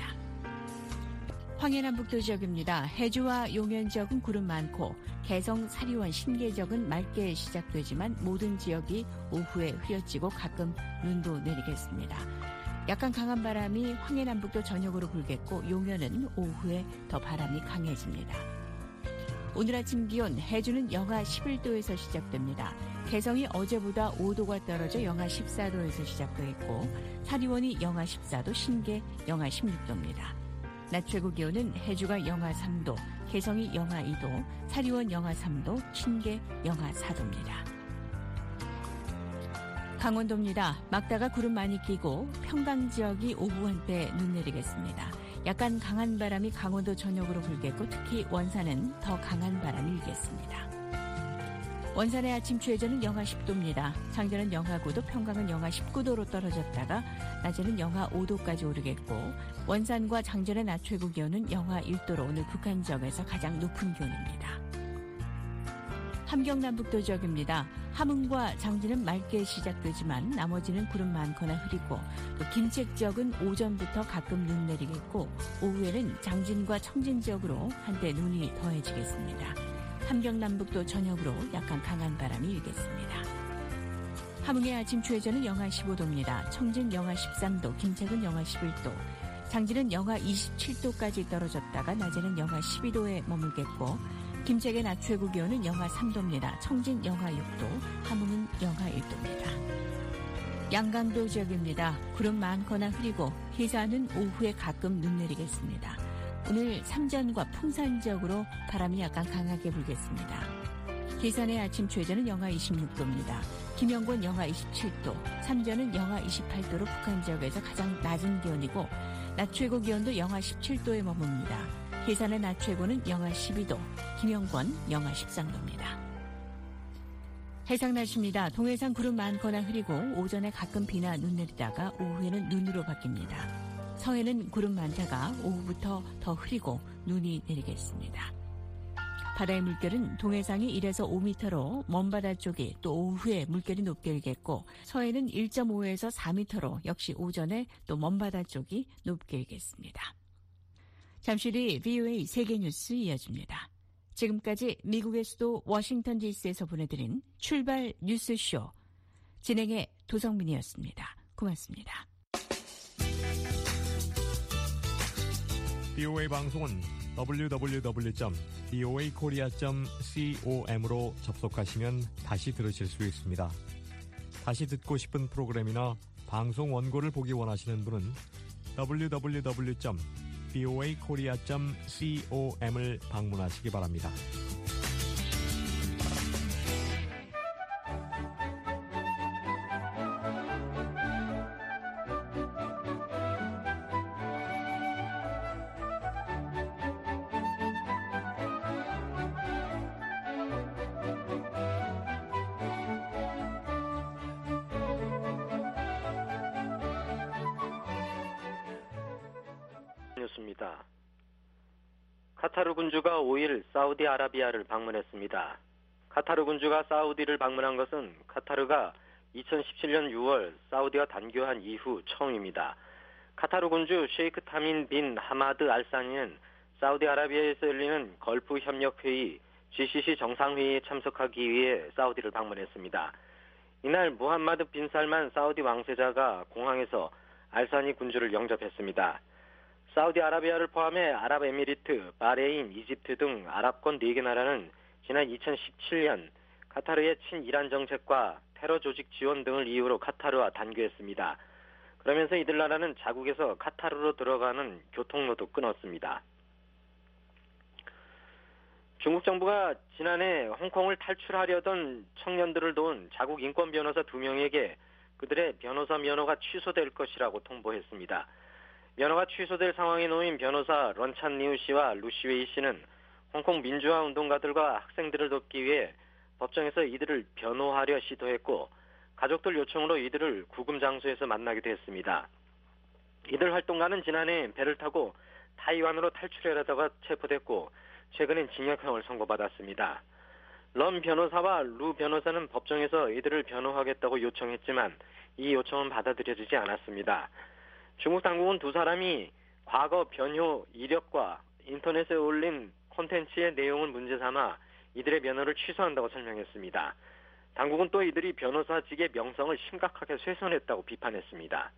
[SPEAKER 3] 황해남북도 지역입니다. 해주와 용현 지역은 구름 많고 개성, 사리원, 신계 지역은 맑게 시작되지만 모든 지역이 오후에 흐려지고 가끔 눈도 내리겠습니다. 약간 강한 바람이 황해남북도 전역으로 불겠고 용현은 오후에 더 바람이 강해집니다. 오늘 아침 기온 해주는 영하 십일 도에서 시작됩니다. 개성이 어제보다 오 도가 떨어져 영하 십사 도에서 시작되겠고 사리원이 영하 십사 도, 신계 영하 십육 도입니다. 낮 최고 기온은 해주가 영하 삼 도, 개성이 영하 이 도, 사리원 영하 삼 도, 신계 영하 사 도입니다. 강원도입니다. 막다가 구름 많이 끼고 평강 지역이 오후 한때 눈 내리겠습니다. 약간 강한 바람이 강원도 전역으로 불겠고 특히 원산은 더 강한 바람이 일겠습니다. 원산의 아침 최저는 영하 십 도입니다. 장전은 영하 구 도, 평강은 영하 십구 도로 떨어졌다가 낮에는 영하 오 도까지 오르겠고 원산과 장전의 낮 최고 기온은 영하 일 도로 오늘 북한 지역에서 가장 높은 기온입니다. 함경남북도 지역입니다. 함흥과 장진은 맑게 시작되지만 나머지는 구름 많거나 흐리고 또 김책 지역은 오전부터 가끔 눈 내리겠고 오후에는 장진과 청진 지역으로 한때 눈이 더해지겠습니다. 함경남북도 전역으로 약간 강한 바람이 일겠습니다. 함흥의 아침 최저는 영하 십오 도입니다. 청진 영하 십삼 도, 김책은 영하 십일 도, 장진은 영하 이십칠 도까지 떨어졌다가 낮에는 영하 십이 도에 머물겠고 김책의 낮 최고 기온은 영하 삼 도입니다. 청진 영하 육 도, 함흥은 영하 일 도입니다. 양강도 지역입니다. 구름 많거나 흐리고 해안은 오후에 가끔 눈 내리겠습니다. 오늘 삼전과 풍산 지역으로 바람이 약간 강하게 불겠습니다. 해산의 아침 최저는 영하 이십육 도입니다. 김영권 영하 이십칠 도, 삼전은 영하 이십팔 도로 북한 지역에서 가장 낮은 기온이고 낮 최고 기온도 영하 십칠 도에 머뭅니다. 해산의 낮 최고는 영하 십이 도, 김영권 영하 십삼 도입니다. 해상 날씨입니다. 동해상 구름 많거나 흐리고 오전에 가끔 비나 눈 내리다가 오후에는 눈으로 바뀝니다. 서해는 구름 많다가 오후부터 더 흐리고 눈이 내리겠습니다. 바다의 물결은 동해상이 일에서 오 미터로 먼바다 쪽이 또 오후에 물결이 높게 일겠고 서해는 일 점 오에서 사 미터로 역시 오전에 또 먼바다 쪽이 높게 일겠습니다. 잠시 뒤 브이오에이 세계뉴스 이어집니다. 지금까지 미국의 수도 워싱턴 디씨에서 보내드린 출발 뉴스쇼 진행의 도성민이었습니다. 고맙습니다.
[SPEAKER 1] 브이오에이 방송은 더블유 더블유 더블유 점 브이오에이 코리아 점 com으로 접속하시면 다시 들으실 수 있습니다. 다시 듣고 싶은 프로그램이나 방송 원고를 보기 원하시는 분은 더블유 더블유 더블유 점 브이오에이 코리아 점 com을 방문하시기 바랍니다.
[SPEAKER 2] 였습니다. 카타르 군주가 오 일 사우디아라비아를 방문했습니다. 카타르 군주가 사우디를 방문한 것은 카타르가 이천십칠 년 유월 사우디와 단교한 이후 처음입니다. 카타르 군주 셰이크 타민 빈 하마드 알사니는 사우디아라비아에서 열리는 걸프 협력회의 지씨씨 정상회의에 참석하기 위해 사우디를 방문했습니다. 이날 무함마드 빈 살만 사우디 왕세자가 공항에서 알사니 군주를 영접했습니다. 사우디아라비아를 포함해 아랍에미리트, 바레인, 이집트 등 아랍권 네 개 나라는 지난 이천십칠 년 카타르의 친이란 정책과 테러 조직 지원 등을 이유로 카타르와 단교했습니다. 그러면서 이들 나라는 자국에서 카타르로 들어가는 교통로도 끊었습니다. 중국 정부가 지난해 홍콩을 탈출하려던 청년들을 도운 자국 인권 변호사 두 명에게 그들의 변호사 면허가 취소될 것이라고 통보했습니다. 면허가 취소될 상황에 놓인 변호사 런찬 리우 씨와 루시웨이 씨는 홍콩 민주화 운동가들과 학생들을 돕기 위해 법정에서 이들을 변호하려 시도했고 가족들 요청으로 이들을 구금 장소에서 만나기도 했습니다. 이들 활동가는 지난해 배를 타고 타이완으로 탈출하려다가 체포됐고 최근엔 징역형을 선고받았습니다. 런 변호사와 루 변호사는 법정에서 이들을 변호하겠다고 요청했지만 이 요청은 받아들여지지 않았습니다. 중국 당국은 두 사람이 과거 변호 이력과 인터넷에 올린 콘텐츠의 내용을 문제 삼아 이들의 면허를 취소한다고 설명했습니다. 당국은 또 이들이 변호사직의 명성을 심각하게 훼손했다고 비판했습니다.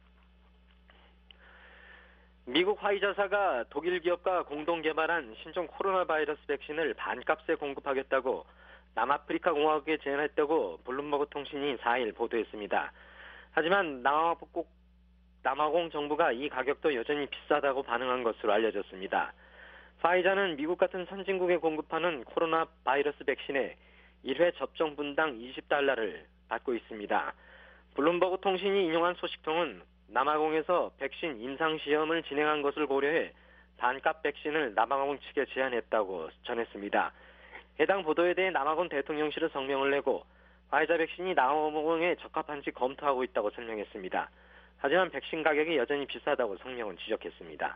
[SPEAKER 2] 미국 화이자사가 독일 기업과 공동 개발한 신종 코로나 바이러스 백신을 반값에 공급하겠다고 남아프리카 공화국에 제안했다고 블룸버그 통신이 사 일 보도했습니다. 하지만 남아공, 남아공 정부가 이 가격도 여전히 비싸다고 반응한 것으로 알려졌습니다. 파이자는 미국 같은 선진국에 공급하는 코로나 바이러스 백신에 일 회 접종 분당 이십 달러를 받고 있습니다. 블룸버그 통신이 인용한 소식통은 남아공에서 백신 임상시험을 진행한 것을 고려해 반값 백신을 남아공 측에 제안했다고 전했습니다. 해당 보도에 대해 남아공 대통령실은 성명을 내고 화이자 백신이 남아공에 적합한지 검토하고 있다고 설명했습니다. 하지만 백신 가격이 여전히 비싸다고 성명은 지적했습니다.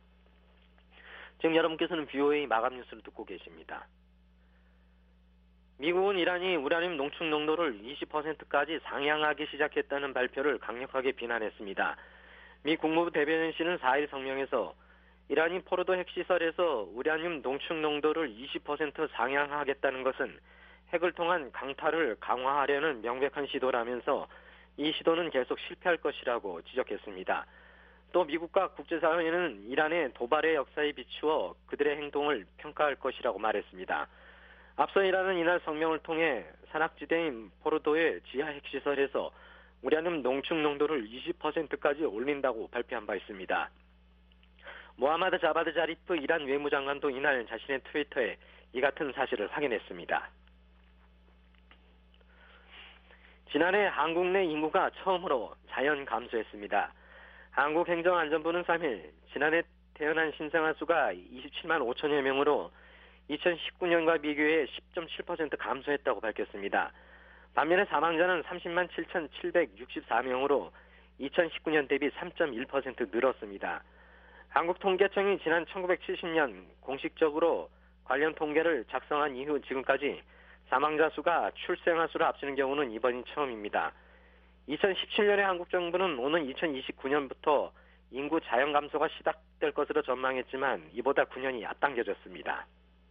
[SPEAKER 2] 지금 여러분께서는 비오에이 마감 뉴스를 듣고 계십니다. 미국은 이란이 우라늄 농축 농도를 이십 퍼센트까지 상향하기 시작했다는 발표를 강력하게 비난했습니다. 미 국무부 대변인실은 사 일 성명에서 이란이 포르도 핵시설에서 우라늄 농축 농도를 이십 퍼센트 상향하겠다는 것은 핵을 통한 강타를 강화하려는 명백한 시도라면서 이 시도는 계속 실패할 것이라고 지적했습니다. 또 미국과 국제사회는 이란의 도발의 역사에 비추어 그들의 행동을 평가할 것이라고 말했습니다. 앞서 이란은 이날 성명을 통해 산악지대인 포르도의 지하 핵시설에서 우라늄 농축 농도를 이십 퍼센트까지 올린다고 발표한 바 있습니다. 모하마드 자바드 자리프 이란 외무장관도 이날 자신의 트위터에 이 같은 사실을 확인했습니다. 지난해 한국 내 인구가 처음으로 자연 감소했습니다. 한국행정안전부는 삼 일 지난해 태어난 신생아 수가 이십칠만 오천여 명으로 이천십구 년과 비교해 십 점 칠 퍼센트 감소했다고 밝혔습니다. 반면에 사망자는 삼십만 칠천칠백육십사 명으로 이천십구 년 대비 삼 점 일 퍼센트 늘었습니다. 한국통계청이 지난 천구백칠십 년 공식적으로 관련 통계를 작성한 이후 지금까지 사망자 수가 출생아 수를 앞서는 경우는 이번이 처음입니다. 이천십칠 년에 한국 정부는 오는 이천이십구 년부터 인구 자연 감소가 시작될 것으로 전망했지만 이보다 구 년이 앞당겨졌습니다.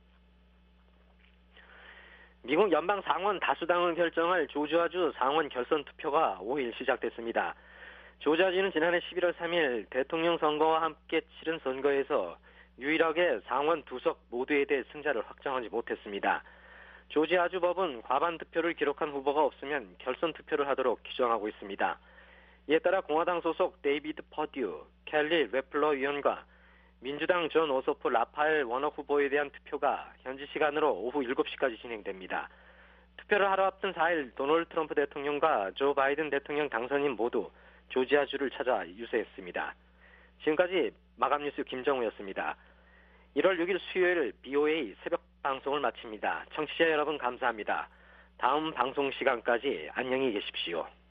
[SPEAKER 2] 미국 연방 상원 다수당을 결정할 조지아주 상원 결선 투표가 오 일 시작됐습니다. 조지아주는 지난해 십일월 삼 일 대통령 선거와 함께 치른 선거에서 유일하게 상원 두 석 모두에 대해 승자를 확정하지 못했습니다. 조지아주 법은 과반 득표를 기록한 후보가 없으면 결선 투표를 하도록 규정하고 있습니다. 이에 따라 공화당 소속 데이비드 퍼듀, 켈리 웨플러 위원과 민주당 존 오소프 라파엘 워너 후보에 대한 투표가 현지 시간으로 오후 일곱 시까지 진행됩니다. 투표를 하루 앞둔 사 일 도널드 트럼프 대통령과 조 바이든 대통령 당선인 모두 조지아주를 찾아 유세했습니다. 지금까지 마감뉴스 김정우였습니다. 일월 육 일 수요일 비오에이 새벽 방송을 마칩니다. 청취자 여러분 감사합니다. 다음 방송 시간까지 안녕히 계십시오.